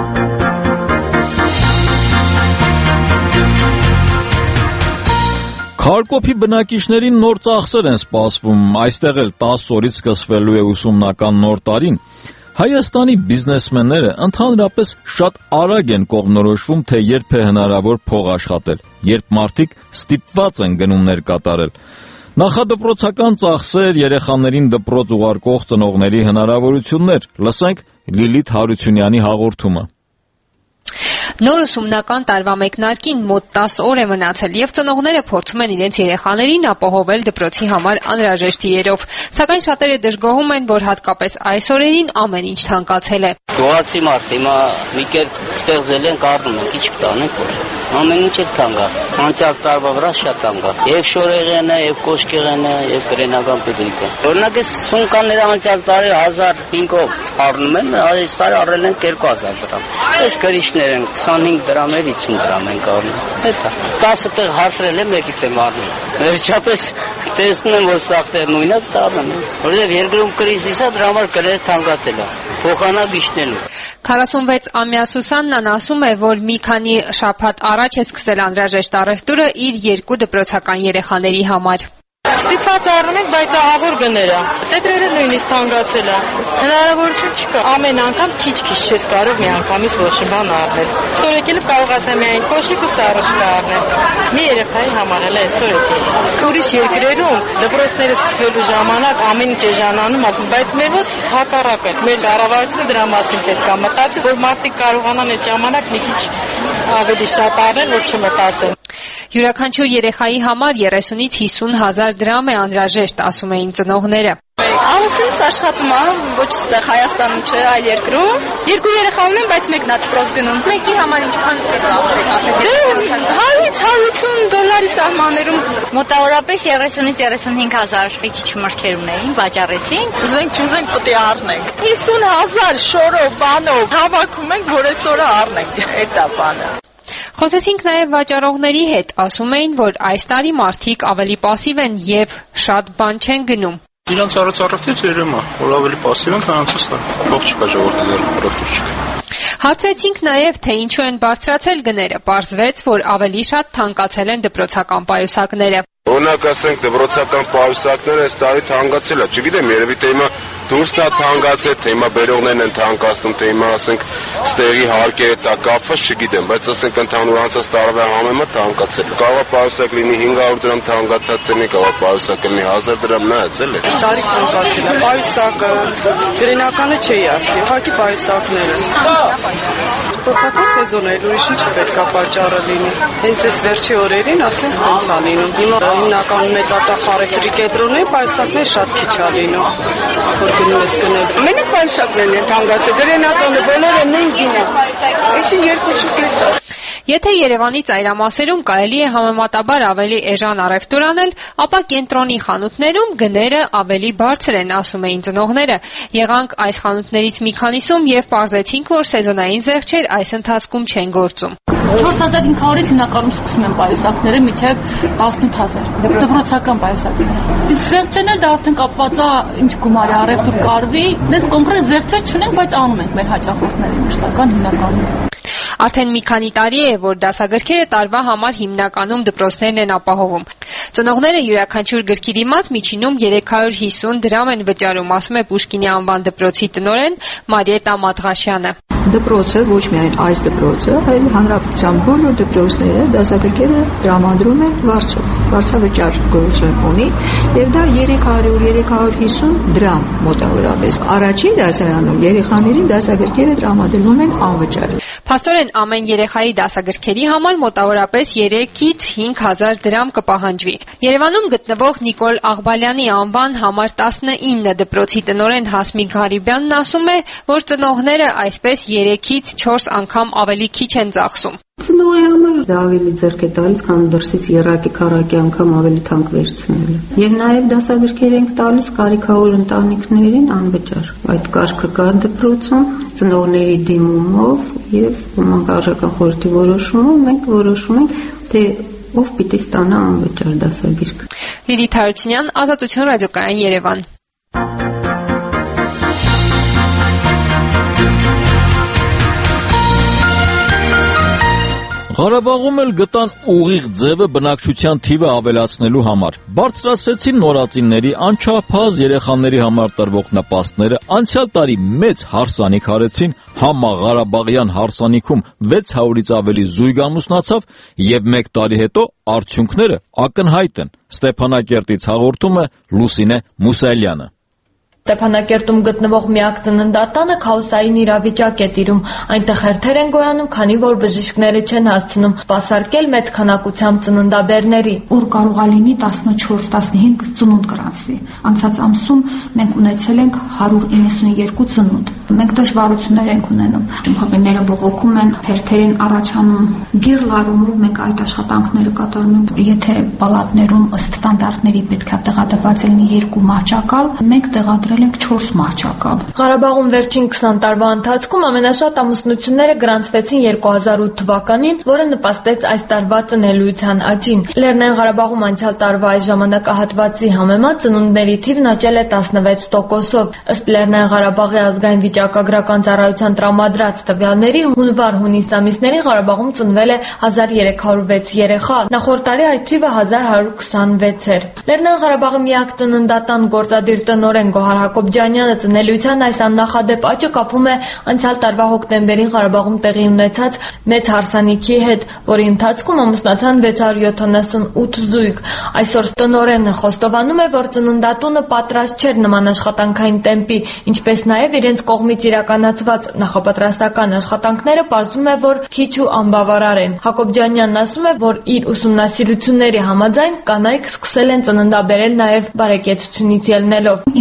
Քարկոպի բնակիչներին նոր ծախսեր են սպասվում, այստեղ էլ տասը օրից սկսվելու է ուսումնական նոր տարին։ Հայաստանի բիզնեսմենները ընդհանրապես շատ արագ են կողմնորոշվում, թե երբ է հնարավոր փող աշխատել, երբ մարդիկ ստիպված են գնումներ կատարել։ Նախադպրոցական ծախսեր, երեխաներին դպրոց ուղարկող ծնողների հնարավորություններ։ Լսենք Լիլիթ Հարությունյանի հաղորդումը։ Նոր ուսումնական տարվա մեկնարկին մոտ տասը օր է մնացել եւ ծնողները փորձում են իրենց երեխաներին ապահովել դպրոցի համար անհրաժեշտ իրերով, սակայն շատերը դժգոհում են, որ հատկապես այս օրերին ամեն ինչ թանկացել է։ Գյուղացի մարդ հիմա մի կերպ ստեղծել են, կառնում են, ինչ կտանենք որ ամեն ինչ էլ թանկ է, անցյալ տարվա վրա շատ թանկ է, եւ շորեղենը, եւ կոշկեղենը, եւ գրենական պետրիկը։ Օրինակ այս սունկաները անցյալ տարի հազար հինգով առնում են, այս տարի առել են երկու հազար դրամ։ Այս գրիշներ են քսանհինգ դրամեր, հիսուն դրամ են առնում։ Հետո տասը տեղ հարցրել եմ, մեկից եմ առնում։ Վերջապես տեսնում եմ, որ սաղ տեղ նույնը տանում են։ Որովհետեւ երկրում կրիզիս է, դրա համար կրերը թանկացել է։ Փոխանակ իջնելու։ քառասունվեց-ամյա Սուսաննան ասում է, որ մի քանի շաբաթ առաջ է սկսել անհրաժեշտ առևտուրը իր երկու դպրոցական երեխաների համար։ Ստիպված առնում ենք, բայց ահավոր գները։ Տետրերը նույնիսկ թանկացել է։ Հնարավորություն չկա։ Ամեն անգամ քիչ-քիչ չես կարող մի անգամից ոչ մի բան առնել։ Այսօր եկել կարող ասեմ միայն կոշիկ ու սառը առնել։ Մի երեխայի համար էլ այսօր եկել։ Ուրիշ երկրերում դպրոցները սկսվելու ժամանակ ամեն ինչ էժանանում, բայց մեր մոտ հակառակն է։ Մեր կառավարությունը դրա մասին պետք է մտածի, որ մարդիկ կարողանան այդ ժամանակ մի քիչ ավելի շատ առնել, որ չմտածեն։ Յուրաքանչյուր երեխայի համար երեսունից հիսուն հազար դրամ է անհրաժեշտ, ասում էին ծնողները։ Ամուսինս աշխատում է, ոչ ստեղ Հայաստանում չէ, այլ երկրում։ Երկու երեխա ունեմ, բայց մեկն է դպրոց գնում։ Մեկի համար ինչքան է ծախսել։ հարյուր հարյուր դոլարի սահմաններում մոտավորապես երեսունից երեսունհինգ հազար մի քիչ մրգեր ունեին, վաճառեցին։ Ուզենք չուզենք պետք է առնենք։ հիսուն հազար շորով, բանով հավաքում ենք, որ այսօր առնենք։ Էդ է բանը։ Խոսեցինք նաև վաճառողների հետ, ասում էին, որ այս տարի մարդիկ ավելի պասիվ են եւ շատ բան չեն գնում։ Իրանց առողջարարից երևում է, որ ավելի պասիվ են, քան անցած տարի։ Ող չկա ժողովրդի ձեռքբերող չկա։ Հարցրեցինք նաև, թե ինչու են բարձրացել գները, պարզվեց, որ ավելի շատ թանկացել են դպրոցական պայուսակները։ Օրինակ ասենք դպրոցական պայուսակները այս տարի թանկացել է, չգիտեմ, երևի թե հիմա դուրս տա թանկացել, թե հիմա բերողներն են թանկացնում, թե հիմա ասենք ստեղի հարկերը տա կապված, չգիտեմ, բայց ասենք ընդհանուր անցած տարվա համեմատ թանկացել է։ Կարող է պայուսակ լինի հինգ հարյուր դրամ թանկացած լինի, կարող է պայուսակ լինի հազար դրամ, նայեցել է։ Այս տարի թանկացել է պայուսակը, գրենականը չի ասի, ուղղակի պայուսակները։ Դպրոցական սեզոնը ուրիշ ինչ պետք է պատճառը լինի։ Հենց այս վերջի օրերին ասենք հենց է լինում։ Հիմա հիմնականում մեծացած խարեքրի կենտրոնի պայուսակներ շատ քիչ է լինում, որ գնում ես գնել։ Մենակ պայուսակներն են թանկացել, գրենականը բոլորը նույն գինը։ Այսինքն երկու շուկես է։ Եթե Երևանի ծայրամասերում կարելի է համեմատաբար ավելի էժան առևտուր անել, ապա կենտրոնի խանութներում գները ավելի բարձր են, ասում էին ծնողները։ Եղանք այս խանութներից մի քանիսում եւ պարզեցինք, որ սեզոնային զեղչեր այս ընթացքում չեն գործում։ չորս հազար հինգ հարյուրից հիմնականում սկսում են պայուսակները մինչև տասնութ հազար դպրոցական պայուսակները։ Իսկ զեղչերն էլ դա արդեն կապված է ինչ գումարի առևտուր կարվի, մենք կոնկրետ զեղչեր չունենք, բայց անում ենք մեր հաճախորդների մշտական հիմնականում։ Արդեն մի քանի տարի է, որ դասագրքերը տարվա համար հիմնականում դպրոցներն են ապահովում։ Ծնողները յուրաքանչյուր գրքի դիմաց միջինում երեք հարյուր հիսուն դրամ են վճարում, ասում է Պուշկինի անվան դպրոցի տնօրեն Մարիետա Մատղաշյանը։ Դպրոցը ոչ միայն այս դպրոցը, այլ հանրապետության բոլոր դպրոցները դասագրքերը տրամադրում են վարձով, վարձավճար գոյություն ունի, եւ դա երեք հարյուր երեք հարյուր հիսուն դրամ մոտավորապես։ Առաջին դասարանում երեխաներին դասագրքերը տրամադրվում են անվճար։ Փաստորեն ամեն երեխայի դասագրքերի համար մոտավորապես երեքից հինգ հազար դրամ կպահանջվի։ Երևանում գտնվող Նիկոլ Աղբալյանի անվան համար տասնինը դպրոցի տնօրեն Հասմիկ Ղարիբյանն ասում է, որ ծնողները այսպես երեքից չորս անգամ ավելի քիչ են ծախսում։ Ծնողի համար դա ավելի ձեռք է տալիս, քան դրսից երակի քառակի անգամ ավելի թանկ վերցնելը։ Եվ նաև դասագրքեր ենք տալիս կարիքավոր ընտանիքներին անվճար։ Այդ կարգը կա դպրոցում, ծնողների դիմումով եւ մանկարժական խորհրդի որոշումով մենք որոշում ենք, թե ով պիտի ստանա անվճար դասագրք։ Լիլիթ Հարությունյան, Ազատություն ռադիոկայան, Երևան։ Ղարաբաղում էլ գտան ուղիղ ձևը բնակչության թիվը ավելացնելու համար։ Բարձրացրեցին նորածինների, անչափահաս երեխաների համար տրվող նպաստները, անցյալ տարի մեծ հարսանիք արեցին, համաղարաբաղյան հարսանիքում վեց հարյուրից ավելի զույգ ամուսնացավ եւ մեկ տարի հետո արդյունքները ակնհայտ են։ Ստեփանակերտից հաղորդում է Լուսինե Մուսալյանը։ Ստեփանակերտում գտնվող միակ ծննդատանը քաոսային իրավիճակ է տիրում։ Այնտեղ հերթեր են գոյանում, քանի որ բժիշկները չեն հասցնում սպասարկել մեծ քանակությամբ ծննդաբերների։ Որ կարող է լինի տասնչորս տասնհինգ ծնունդ գրանցվի։ Անցած ամսում մենք ունեցել ենք հարյուր իննսունյոթ ծնունդ։ Մենք դժվարություններ ենք ունենում։ Հողիները բողոքում են, հերթեր են առաջանում։ Գիրլարումով մենք այդ աշխատանքները կատարում ենք։ Եթե պալատներում ըստ ստանդարտների պետք է տեղադրված լինի երկու մահճակալ, մենք տեղադրել ենք չորս մահճակալ։ Ղարաբաղում վերջին քսան տարվա ընթացքում ամենաշատ ամուսնությունները գրանցվեցին երկու հազար ութ թվականին, որը նպաստեց այս տարվա ծնելիության աճին։ Լեռնային Ղարաբաղում անցյալ տարվա այս ժամանակահատվածի համեմատ ծնունդների թիվն աճել է տասնվեց տոկոսով։ Ըստ Լեռնային Ղարաբաղի ազգային վիճակագրական ծառայության տրամադրած տվյալների, հունվար-հունիս ամիսներին Ղարաբաղում ծնվել է հազար երեք հարյուր վեց երեխա։ Նախորդ տարի այդ թիվը հազար հարյուր քսանվեց էր։ Լեռնային Ղարաբաղի միակ ծննդատան գործադիր տնօրեն Գոհար Հակոբյանյանը ծնելիության այս աննախադեպ աճը կապում է անցյալ տարվա հոկտեմբերին Ղարաբաղում տեղի ունեցած մեծ հարսանիքի հետ, որի ընթացքում ամուսնացան վեց հարյուր յոթանասունութ զույգ։ Այսօր տնօրենը խոստովանում է, որ ծննդատունը պատրաստ չէր նման աշխատանքային տեմպի, ինչպես նաև իրենց կողմից իրականացված նախապատրաստական աշխատանքները պարզվում է, որ քիչ ու անբավարար են։ Հակոբյանյանն ասում է, որ իր ուսումնասիրությունների համաձայն կանայք սկսել են ծննդաբերել նաև բարեկեցությունից ելնելով։ Իմ վերլուծությունների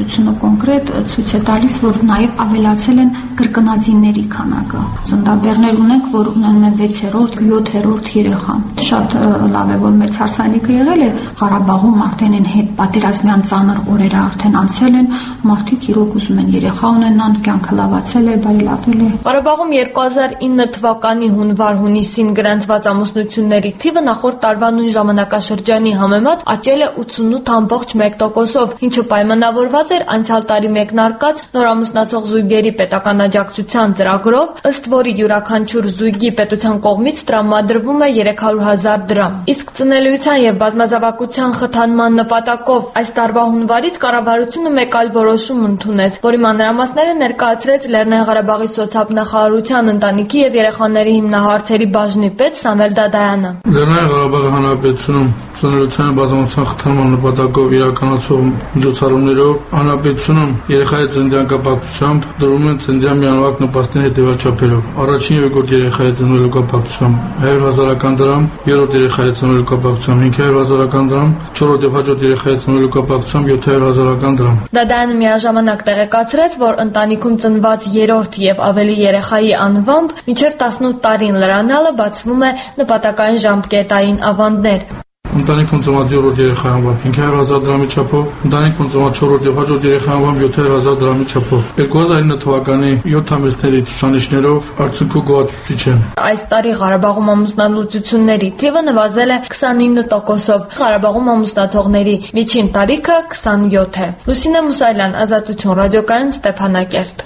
ստեղծագործությունը կոնկրետ ցույց է տալիս, որ նաև ավելացել են կրկնածինների քանակը։ Ծննդաբերներ ունենք, որ ունենում են վեցերորդ, յոթերորդ երեխա։ Շատ լավ է, որ մեծ հարսանիքը եղել է Ղարաբաղում, արդեն են հետ պատերազմյան ծանր օրերը արդեն անցել են, մարդիկ իրոք ուզում են երեխա ունենան, կյանքը լավացել է, բարելավել է։ Ղարաբաղում երկու հազար ինը թվականի հունվար-հունիսին գրանցված ամուսնությունների թիվը նախորդ տարվա նույն ժամանակաշրջանի համեմատ աճել է ութսունութ ամբողջ մեկ տոկոսով, ինչը պայմանավորված էր անցյալ տարի մեկնարկած նոր ամուսնացող զույգերի պետական աջակցության ծրագրով, ըստ որի յուրաքանչյուր զույգի պետության կողմից տրամադրվում է երեք հարյուր հազար դրամ։ Իսկ ծնելիության եւ բազմազավակության խթանման նպատակով այս տարվա հունվարից կառավարությունը մեկ այլ որոշում ընդունեց, որի մանրամասները ներկայացրեց Լեռնային Ղարաբաղի սոցիալ-նախարարության ընտանիքի եւ երեխաների հիմնահարցերի բաժնի պետ Սամվել Դադայանը։ Լեռնային Ղարաբաղի Հանրապետությունում ծնելիության բազմազանության խթանման նպատակով իրականացող միջոցառումներով հանրապետությունում երեխայի ծննդյան կապակցությամբ դրում են ծննդյան միանվագ նպաստին հետևյալ չափերով. առաջին եւ երկրորդ երեխայի ծնվելու կապակցությամբ հարյուր հազարական դրամ, երրորդ երեխայի ծնվելու կապակցությամբ հինգ հարյուր հազարական դրամ, չորրորդ եւ հաջորդ երեխայի ծնվելու կապակցությամբ յոթ հարյուր հազարական դրամ։ Դադայանը միաժամանակ տեղեկացրեց, որ ընտանիքում ծնված երրորդ եւ ավելի երեխայի անվամբ մինչեւ տասնութ տարին լրանալը բացվում է նպատակային ժամկետային ավանդներ։ Ընտանիքում ծնված երրորդ երեխայի անվամբ հինգ հարյուր հազար դրամի չափով, ընտանիքում ծնված չորրորդ եւ հաջորդ երեխայի անվամբ յոթ հարյուր հազար դրամի չափով։ երկու հազար ինը թվականի յոթ ամիսների ցուցանիշներով արդյունքում գոհացուցիչ են։ Այս տարի Ղարաբաղում ամուսնալուծությունների թիվը նվազել է քսանինը տոկոսով։ Ղարաբաղում ամուսնացողների միջին տարիքը քսանյոթ է։ Լուսինե Մուսայելյան, Ազատություն, ռադիոկայան, Ստեփանակերտ։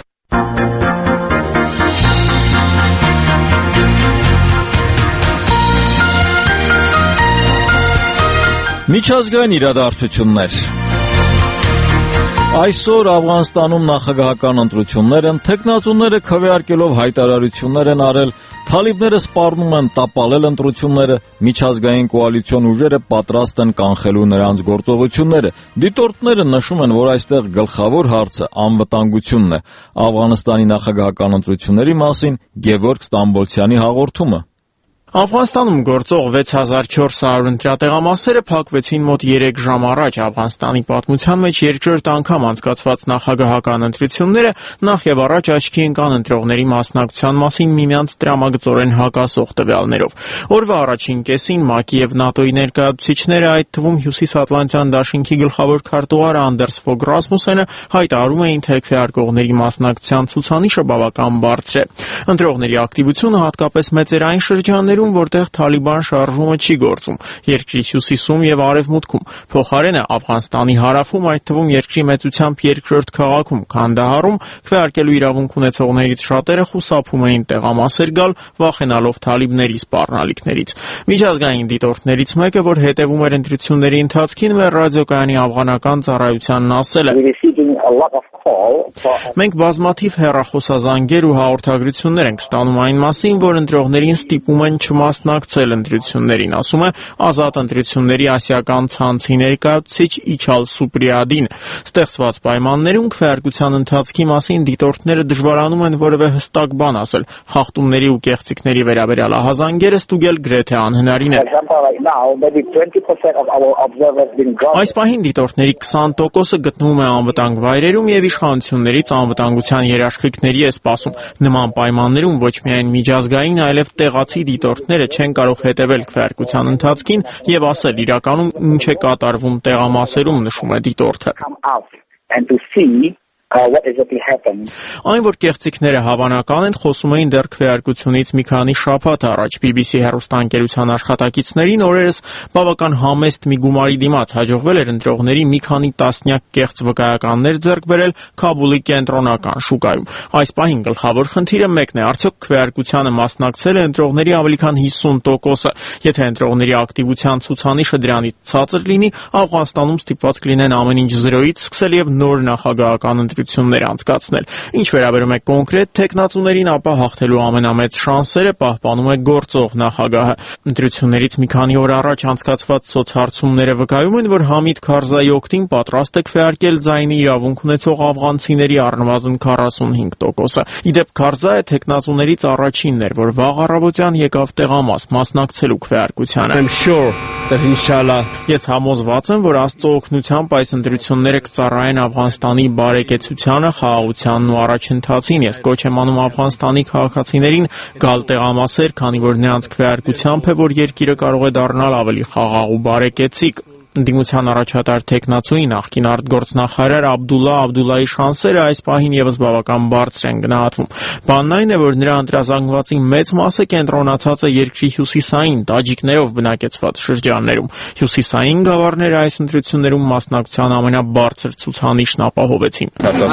Միջազգային իրադարձություններ։ Այսօր Աֆղանստանում նախագահական ընտրություններ են, թեկնածուները քվեարկելով հայտարարություններ են արել, թալիբները սպառնում են տապալել ընտրությունները, միջազգային կոալիցիոն ուժերը պատրաստ են կանխելու նրանց գործողությունները։ Դիտորդները նշում են, որ այստեղ գլխավոր հարցը անվտանգությունն է։ Աֆղանստանի նախագահական ընտրությունների մասին Գևորգ Ստամբոլցյանի հաղորդումը։ Աֆղանստանում գործող վեց հազար չորս հարյուր ընտրատեղամասերը փակվեցին մոտ երեք ժամ առաջ։ Աֆղանստանի պատմության մեջ երկրորդ անգամ անցկացված նախագահական ընտրությունները նախ եւ առաջ աչքի ընկան ընտրողների մասնակցության մասին միմյանց տրամագծորեն հակասող տվյալներով։ Օրվա առաջին կեսին ՄԱԿ-ի եւ ՆԱՏՕ-ի ներկայացուցիչները, այդ թվում Հյուսիսատլանտյան դաշինքի գլխավոր քարտուղար Անդերս Ֆոգ Ռասմուսենը, հայտարարում էին, թե քվեարկողների մասնակցության ցուցանիշը բավական բարձր է։ Ընտրողների ակտիվությունը հատկապես մեծ էր այն շրջաններում, որտեղ Թալիբան շարժումը չի գործում, երկրի հյուսիսում եւ արևմուտքում։ Փոխարենը Աֆղանստանի հարավում, այդ թվում երկրի մեծությամբ երկրորդ քաղաքում Քանդահարում, քվեարկելու իրավունք ունեցողներից շատերը խուսափում էին տեղամասեր գալ, վախենալով թալիբների սպառնալիքներից։ Միջազգային դիտորդներից մեկը, որ հետևում էր ընտրությունների ընթացքին, մեր ռադիոկայանի աֆղանական ծառայությանն ասել է. Մենք բազմաթիվ հեռախոսազանգեր ու հաղորդագրություններ ենք ստանում այն մասին, որ ընտրողներին ստիպում են չմասնակցել ընտրություններին, ասում է Ազատ ընտրությունների ասիական ցանցի ներկայացուցիչ Իչալ Սուպրիադին։ Ստեղծված պայմաններում քվեարկության ընթացքի մասին դիտորդները դժվարանում են որևէ հստակ բան ասել։ Խախտումների ու կեղծիքների վերաբերյալ ահազանգերը ստուգել գրեթե անհնարին է։ Այս պահին դիտորդների քսան տոկոսը գտնվում է անվտանգ վայրերում եւ իշխանություններից անվտանգության երաշխիքների է սպասում։ Նման պայմաններում ոչ միայն միջազգային, այլև տեղացի դիտորդները չեն կարող հետևել քվեարկության ընթացքին եւ ասել իրականում ինչ է կատարվում տեղամասերում, նշում է դիտորդը։ Այն, որ կեղծիքները հավանական են, խոսում էին դեռ քվեարկությունից մի քանի շաբաթ առաջ։ բի բի սի հեռուստաընկերության աշխատակիցներին օրերս բավական համեստ մի գումարի դիմաց հաջողվել էր ընտրողների մի քանի տասնյակ կեղծ վկայականներ ձեռք բերել Քաբուլի կենտրոնական շուկայում։ Այս պահին գլխավոր խնդիրը մեկն է՝ արդյոք քվեարկությանը մասնակցել է ընտրողների ավելի քան հիսուն տոկոսը։ Եթե ընտրողների ակտիվության ցուցանիշը դրանից ցածր լինի, Աֆղանստանում ստիպված կլինեն ամեն ինչ զրոյից սկսել եւ նոր նախագահական ընտրություններ անցկացնել։ Ինչ վերաբերում է կոնկրետ թեկնածուներին, ապա հաղթելու ամենամեծ շանսերը պահպանում է գործող նախագահը։ Ընտրություններից մի քանի օր առաջ անցկացված սոցհարցումները վկայում են, որ Համիդ Քարզայի օգտին պատրաստ է քվեարկել ձայնի իրավունք ունեցող աֆղանցիների առնվազն քառասունհինգ տոկոսը։ Իդեպ Քարզայը թեկնածուներից առաջինն էր, որ վաղ առավոտյան եկավ տեղամաս մասնակցելու քվեարկությանը։ Ես համոզված եմ, որ Աստծո օգնությամբ այս ընտրությունները կծառայեն Աֆղանստանի բարեկեցությանը, խաղաղությանն ու առաջընթացին։ Ես կոչ եմ անում Աֆղանստանի քաղաքացիներին գալ տեղամասեր, քանի որ նրանց քվեարկությամբ է, որ երկիրը կարող է դառնալ ավելի խաղաղ ու բարեկեցիկ։ Ընդդիմության առաջատար թեկնածուի նախկին արտգործնախարար Աբդուլլա Աբդուլլայի շանսերը այս պահին եւս բավական բարձր են գնահատվում։ Բանն այն է, որ նրա ընտրազանգվածի մեծ մասը կենտրոնացած է երկրի հյուսիսային տաջիկներով բնակեցված շրջաններում։ Հյուսիսային գավառները այս ընտրություններում մասնակցության ամենաբարձր ցուցանիշն ապահովեցին։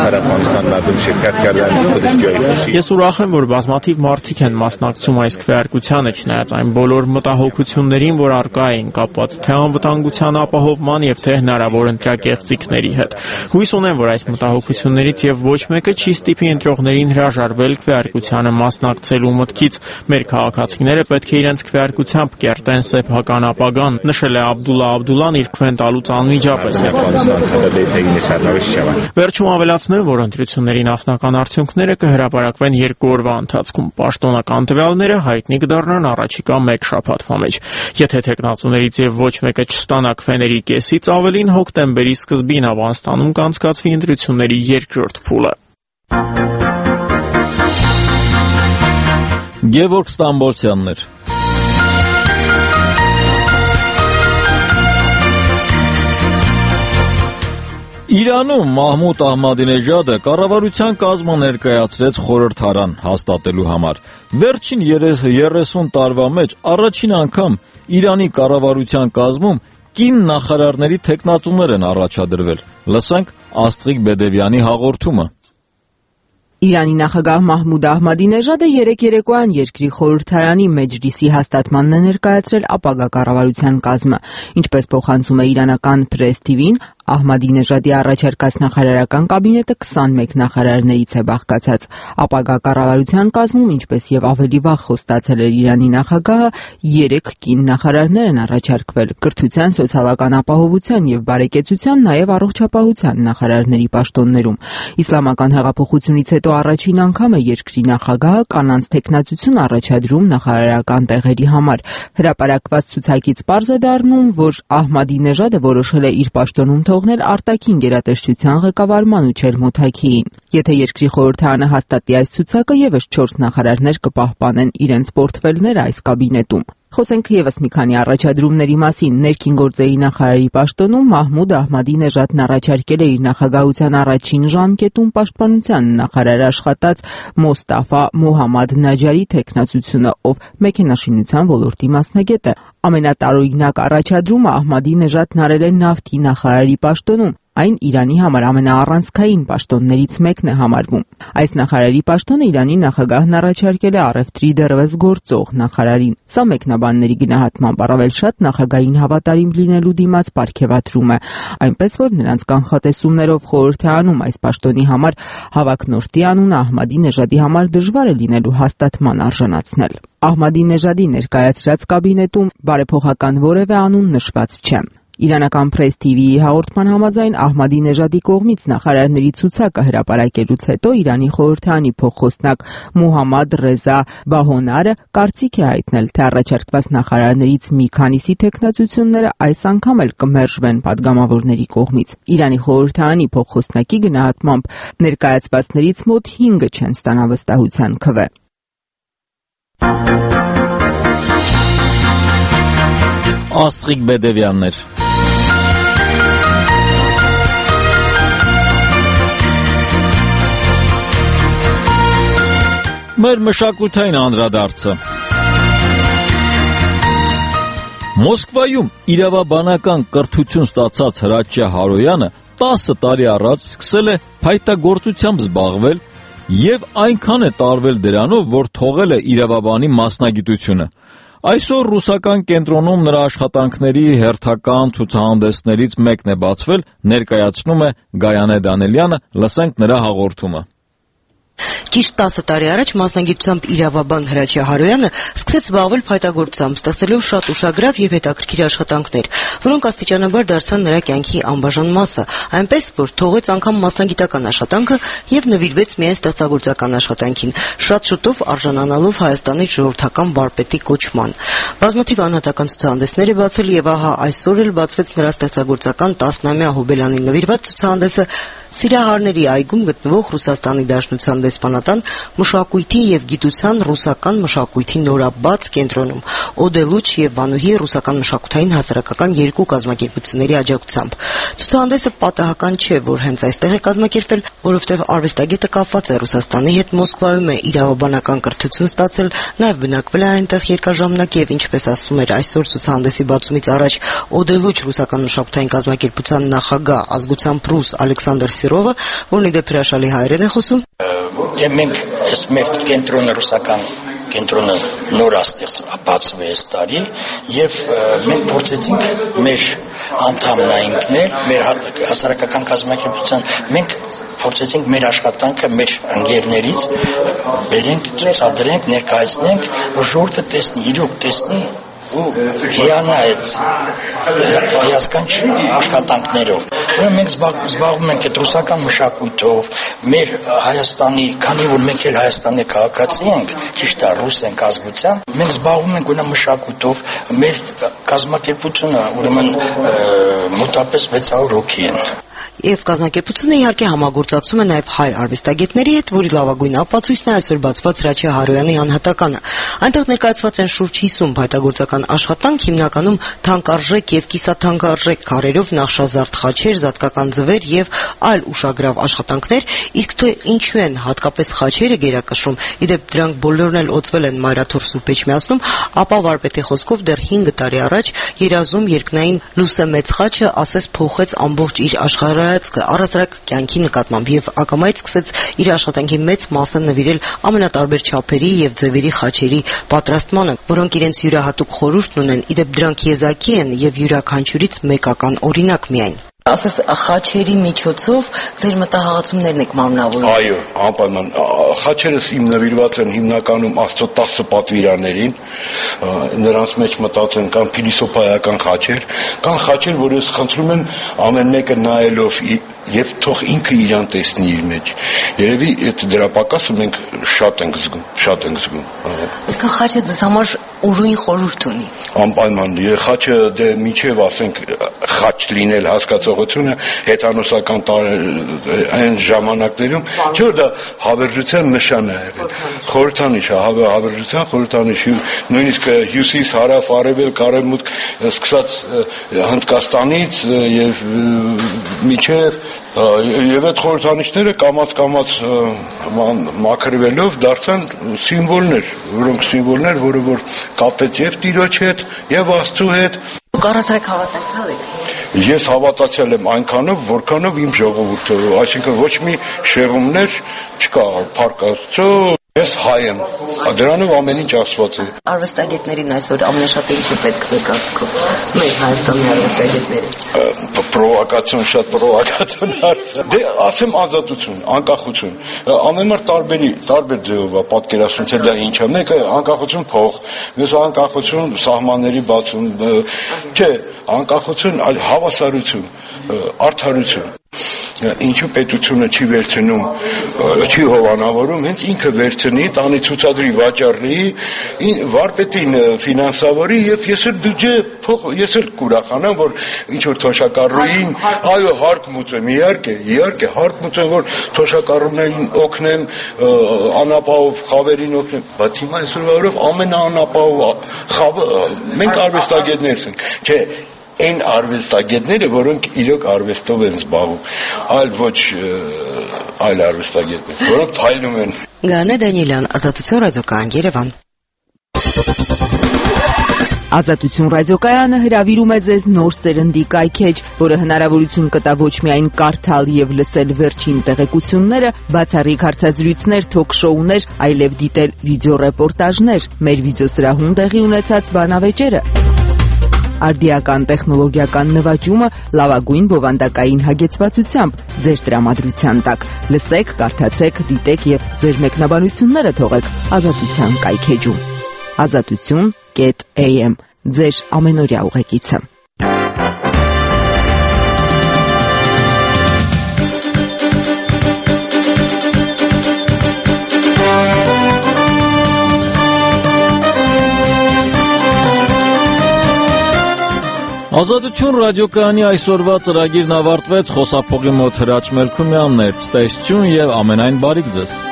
Ես ուրախ եմ, որ բազմաթիվ մարդիկ են մասնակցում այս քվեարկությանը, չնայած այն բոլոր մտահոգություններին, որ առկա էին կապված թե անվտանգության ապահովման եւ թե հնարավոր ընտրակեղծիքների հետ։ Հույս ունեմ, որ այս մտահոգություններից եւ ոչ մեկը չի ստիպի ընտրողներին հրաժարվել քվեարկությանը մասնակցելու մտքից։ Մեր քաղաքացիները պետք է իրենց քվեարկությամբ կերտեն սեփական ապագան, նշել է Աբդուլլա Աբդուլլան իր քվեն տալուց անմիջապես հետո։ Վերջում ավելացնեմ, որ ընտրությունների նախնական արդյունքները կհրապարակվեն երկու օրվա ընթացքում։ Պաշտոնական տվյալները հայտնի կդառնան առաջիկա մեկ շաբաթվա մեջ։ Եթե թեկնածուներից եւ ոչ մեկը չստանա քվեների կեսից ավելին, հոկտեմբերի սկզբին Աֆղանստանում կանցկացվի ընտրությունների երկրորդ փուլը։ Գևորգ Ստամբոլցյանն էր։ Իրանում Մահմուդ Ահմադինեժադը կառավարության կազմը ներկայացրեց խորհրդարան հաստատելու համար։ Վերջին երեսուն տարվա մեջ առաջին անգամ Իրանի կառավարության կազմում կին նախարարների թեկնածուներ են առաջադրվել։ Լսենք Աստղիկ Բեդևյանի հաղորդումը։ Իրանի նախագահ Մահմուդ Ահմադինեժադը երեկ երեկոյան երկրի խորհրդարանի Մեջլիսի հաստատմանն է ներկայացրել ապագա կառավարության կազմը։ Ինչպես փոխանցում է իրանական Press T V-ն, Ահմադինեժադի առաջարկած նախարարական կաբինետը քսանմեկ նախարարներից է բաղկացած։ Ապագա կառավարության կազմում, ինչպես եւ ավելի վաղ խոստացել էր Իրանի նախագահը, երեք կին նախարարներ են առաջարկվել՝ կրթության, սոցիալական ապահովության եւ բարեկեցության, նաեւ առողջապահության նախարարների պաշտոններում։ Իսլամական հեղափոխությունից հետո առաջին անգամ է երկրի նախագահը կանանց թեկնածություն առաջադրում նախարարական տեղերի համար։ Հրապարակված ցուցակից պարզ է դառնում, որ Ահմադինեժադը որոշել է իր պաշտոնում թողնել արտաքին գերատեսչության ղեկավարման ու չերմոթաքիին։ Եթե երկրի խորհրդարանը հաստատի այս ցուցակը, եւս չորս նախարարներ կպահպանեն իրենց պորտֆելները այս կաբինետում։ Խոսենք եւս մի քանի առաջադրումների մասին։ Ներքին գործերի նախարարի պաշտոնում Մահմուդ Ահմադինեժադն առաջարկել է իր նախագահության առաջին ժամկետում պաշտպանության նախարար աշխատած Մոստաֆա Մոհամմադ Նաջարի թեկնածությունը, ով մեքենաշինության ոլորտի մասնագետ է։ Ամենատարօրինակ առաջադրումը Ահմադինեժադն արել է նավթի նախարարի պաշտոնում։ Այն Իրանի համար ամենաառանցքային պաշտոններից մեկն է համարվում։ Այս նախարարի պաշտոնը Իրանի նախագահն առաջարկել է առևտրի դեռևս գործող նախարարին։ Սա մեկնաբանների գնահատմամբ առավել շատ նախագահին հավատարիմ լինելու դիմաց պարգևատրում է, այնպես որ նրանց կանխատեսումներով խորհրդարանում այս պաշտոնի համար հավակնորդի անունը Ահմադինեժադի համար դժվար է լինելու հաստատման արժանացնել։ Ահմադինեժադի ներկայացրած կաբինետում բարեփոխական որևէ անուն նշված չէ։ Իրանական Press T V-ի հաղորդման համաձայն Ահմադինեժադի կողմից նախարարների ցուցակը հրապարակելուց հետո Իրանի խորհրդարանի փոխխոսնակ Մուհամմադ Ռեզա Բահոնարը կարծիք է հայտնել, թե առաջարկված նախարարներից մի քանիսի թեկնածությունները այս անգամ էլ կմերժվեն падգամավորների կողմից։ Իրանի խորհրդարանի փոխխոսնակի գնահատմամբ ներկայացվածներից մոտ հինգը չեն ստանա վստահության քվե։ Աստղիկ Բեդևյանն էր։ Մեր մշակութային անդրադարձը։ Մոսկվայում իրավաբանական կրթություն ստացած Հրաչյա Հարոյանը տասը տարի առաջ սկսել է փայտագործությամբ զբաղվել եւ այնքան է տարվել դրանով, որ թողել է իրավաբանի մասնագիտությունը։ Այսօր ռուսական կենտրոնում նրա աշխատանքների հերթական ցուցահանդեսներից մեկն է բացվել, ներկայացնում է Գայանե Դանելյանը, լսենք նրա հաղորդումը։ Ճիշտ տասը տարի առաջ մասնագիտությամբ իրավաբան Հրաչյա Հարոյանը սկսեց զբաղվել փայտագործությամբ, ստեղծելով շատ ուշագրավ եւ հետաքրքիր աշխատանքներ, որոնք աստիճանաբար դարձան նրա կյանքի անբաժան մասը, այնպես որ թողեց անգամ մասնագիտական աշխատանքը եւ նվիրվեց միայն ստեղծագործական աշխատանքին, շատ շուտով արժանանալով Հայաստանի ժողովրդական վարպետի կոչման։ Բազմաթիվ անհատական ցուցահանդեսներ է բացել եւ ահա այսօր էլ բացվեց նրա ստեղծագործական տասնամյա հոբելյանին նվիրված ցուցահանդեսը Սիրահարների այգում գտնվող Ռուսաստանի Դաշնության դեսպանատան մշակույթի եւ գիտության ռուսական մշակույթի նորաբաց կենտրոնում Օդելուչ եւ Վանուհի ռուսական մշակութային հասարակական երկու կազմակերպությունների աջակցությամբ։ Ցուցահանդեսը պատահական չէ, որ հենց այստեղ է կազմակերպվել, որովհետեւ արվեստագետը կապված է Ռուսաստանի հետ, Մոսկվայում է իրավաբանական կրթություն ստացել, նաեւ բնակվել է այնտեղ երկար ժամանակ եւ ինչպես ասում էր այսօր ցուցահանդեսի բացումից առաջ Օդելուչ ռուսական մշակութային կազմակերպության նախագահ ազգությամբ ռուս Ալեքսանդր Սիրովը, որն իդեպ հրաշալի հայերեն է խոսում։ Դե մենք այս մեր կենտրոնը ռուսական կենտրոնը նոր աստեղծ բացվի այս տարի եւ մենք փորձեցինք մեր անդամնայինքն էլ մեր հասարակական կազմակերպության մենք փորձեցինք մեր աշխատանքը մեր ընկերներից բերենք, ցուցադրենք, ներկայացնենք, որ ժողովուրդը տեսնի, իրոք տեսնի ու հիանա այդ հայաստան աշխատանքներով։ Ուրեմն մենք զբաղվում ենք այդ ռուսական մշակույթով, մեր Հայաստանի, քանի որ մենք էլ Հայաստանի քաղաքացի ենք, ճիշտ է, ռուս ենք ազգությամբ, մենք զբաղվում ենք ունա մշակույթով, մեր կազմակերպությունը ուրեմն մոտավորապես վեց հարյուր հոգի են։ Եվ կազմակերպությունը իհարկե համագործակցում է նաև հայ արվեստագետների հետ, որի լավագույն ապացույցն է այսօր բացված Հրաչյա Հարոյանի անհատականը։ Այնտեղ ներկայացված են շուրջ հիսուն փայտագործական աշխատանք, հիմնականում թանկարժեք եւ կիսաթանկարժեք քարերով նախշազարդ խաչեր, զատկական ձվեր եւ այլ ուշագրավ աշխատանքներ, իսկ թե ինչու են հատկապես խաչերը գերակշռում, իդեպ դրանք բոլորն էլ օծվել են Մայրաթոր Սուրբ Էջմիածնում, ապա վարպետի խոսքով դեռ հինգ տարի առաջ երազում երկնային լուսե մեծ խաչը ասես փոխեց ամբողջ իր աշխարհը առասարակ կյանքի նկատմամբ եւ ակամայից սկսեց իր աշխատանքի մեծ մասը նվիրել ամենատարբեր չափերի եւ ձևերի խաչերի պատրաստմանը, որոնք իրենց յուրահատուկ խորհուրդն ունեն, իդեպ դրանք եզակի են եւ յուրաքանչյուրից մեկական օրինակ միայն։ Ասես խաչերի միջոցով ձեր մտահղացումներն եք մարմնավորում։ Այո, անպայման խաչերս իմ նվիրված են հիմնականում Աստծո տասը պատվիրաններին, նրանց մեջ մտածեն կան փիլիսոփայական խաչեր, կան խաչեր, որ ես խնդրում եմ ամեն մեկը նայելով եւ թող ինքը իրան տեսնի իր մեջ։ Երևի այդ դրա պակասը մենք շատ ենք զգում, շատ ենք զգում։ Իսկ խաչը ձեզ համար ուրույն խորհուրդ ունի։ Անպայման, խաչը դե միջև ասենք խաչ լինել հասկացողությունը հետանոսական այն ժամանակներում, չէ՞ որ դա հավերժության նշան է եղել։ Խորհրդանիշ է, հավերժության խորհրդանիշ, նույնիսկ հյուսիս, հարավ, արևելք, արևմուտք սկսած Հնդկաստանից եւ միջև եւ այդ խորհրդանիշները կամաց-կամաց մաքրվելով դարձան սիմվոլներ, որոնք սիմվոլներ, որը որ կապեց եւ Տիրոջ հետ եւ Աստծո հետ։ Դուք առասարակ հավատացյալ եք։ Ես հավատացյալ եմ այնքանով, որքանով իմ ժողովուրդը, այսինքն ոչ մի շեղումներ չկա, Փառք Աստծո, ես հայ եմ, դրանով ամեն ինչ ասված է։ Արվեստագետներին այսօր ամենաշատ ինչը պետք է կարծիքով, մեր Հայաստանի արվեստագետները։ Պրովոկացիոն, շատ պրովոկացիոն հարց։ Դե ասեմ ազատություն, անկախություն։ Ամենամար տարբերի, տարբեր ձևով է պատկերացնում, թե դա ինչ է։ Մեկը անկախություն փող, մյուսը անկախություն սահմանների բացում, չէ, անկախություն, այլ հավասարություն, արդարություն։ Ինչու պետությունը չի վերցնում, չի հովանավորում, հենց ինքը վերցնի, տանի ցուցադրի, վաճառի, վարպետին ֆինանսավորի եւ ես էլ բյուջե փող, ես էլ կուրախանամ, որ ինչ որ թոշակառուին, այո, հարկ մուծեմ, իհարկե, իհարկե, հարկ մուծեմ, որ թոշակառուներին օգնեմ, անապահով խավերին օգնեմ, բայց հիմա այսօրվա օրով ամենաանապահով խավը մենք արվեստագետներս ենք, չէ։ Այն արվեստագետները, որոնք իրոք արվեստով են զբաղվում, այլ ոչ այլ արվեստագետներ, որոնք փայլում են։ Գայանե Դանելյան, Ազատություն ռադիոկայան, Երևան։ Ազատություն ռադիոկայանը հրավիրում է ձեզ նոր սերնդի կայքեջ, որը հնարավորություն կտա ոչ միայն կարդալ եւ լսել վերջին տեղեկությունները, բացառիկ հարցազրույցներ, թոք-շոուներ, այլև դիտել վիդեոռեպորտաժներ, մեր վիդեոսրահում տեղի ունեցած բանավեճերը, արդիական տեխնոլոգիական նվաճումը լավագույն բովանդակային հագեցվածությամբ ձեր տրամադրության տակ։ Լսեք, կարդացեք, դիտեք եւ ձեր մեկնաբանությունները թողեք Ազատության կայքեջում։ Ազատություն կետ էյ էմ ձեր ամենօրյա ուղեկիցը։ Ազատություն ռադիոկայանի այսօրվա ծրագիրն ավարտվեց, խոսափողի մոտ Հրաչ Մելքումյանն էր, ցտեսություն եւ ամենայն բարիք ձեզ։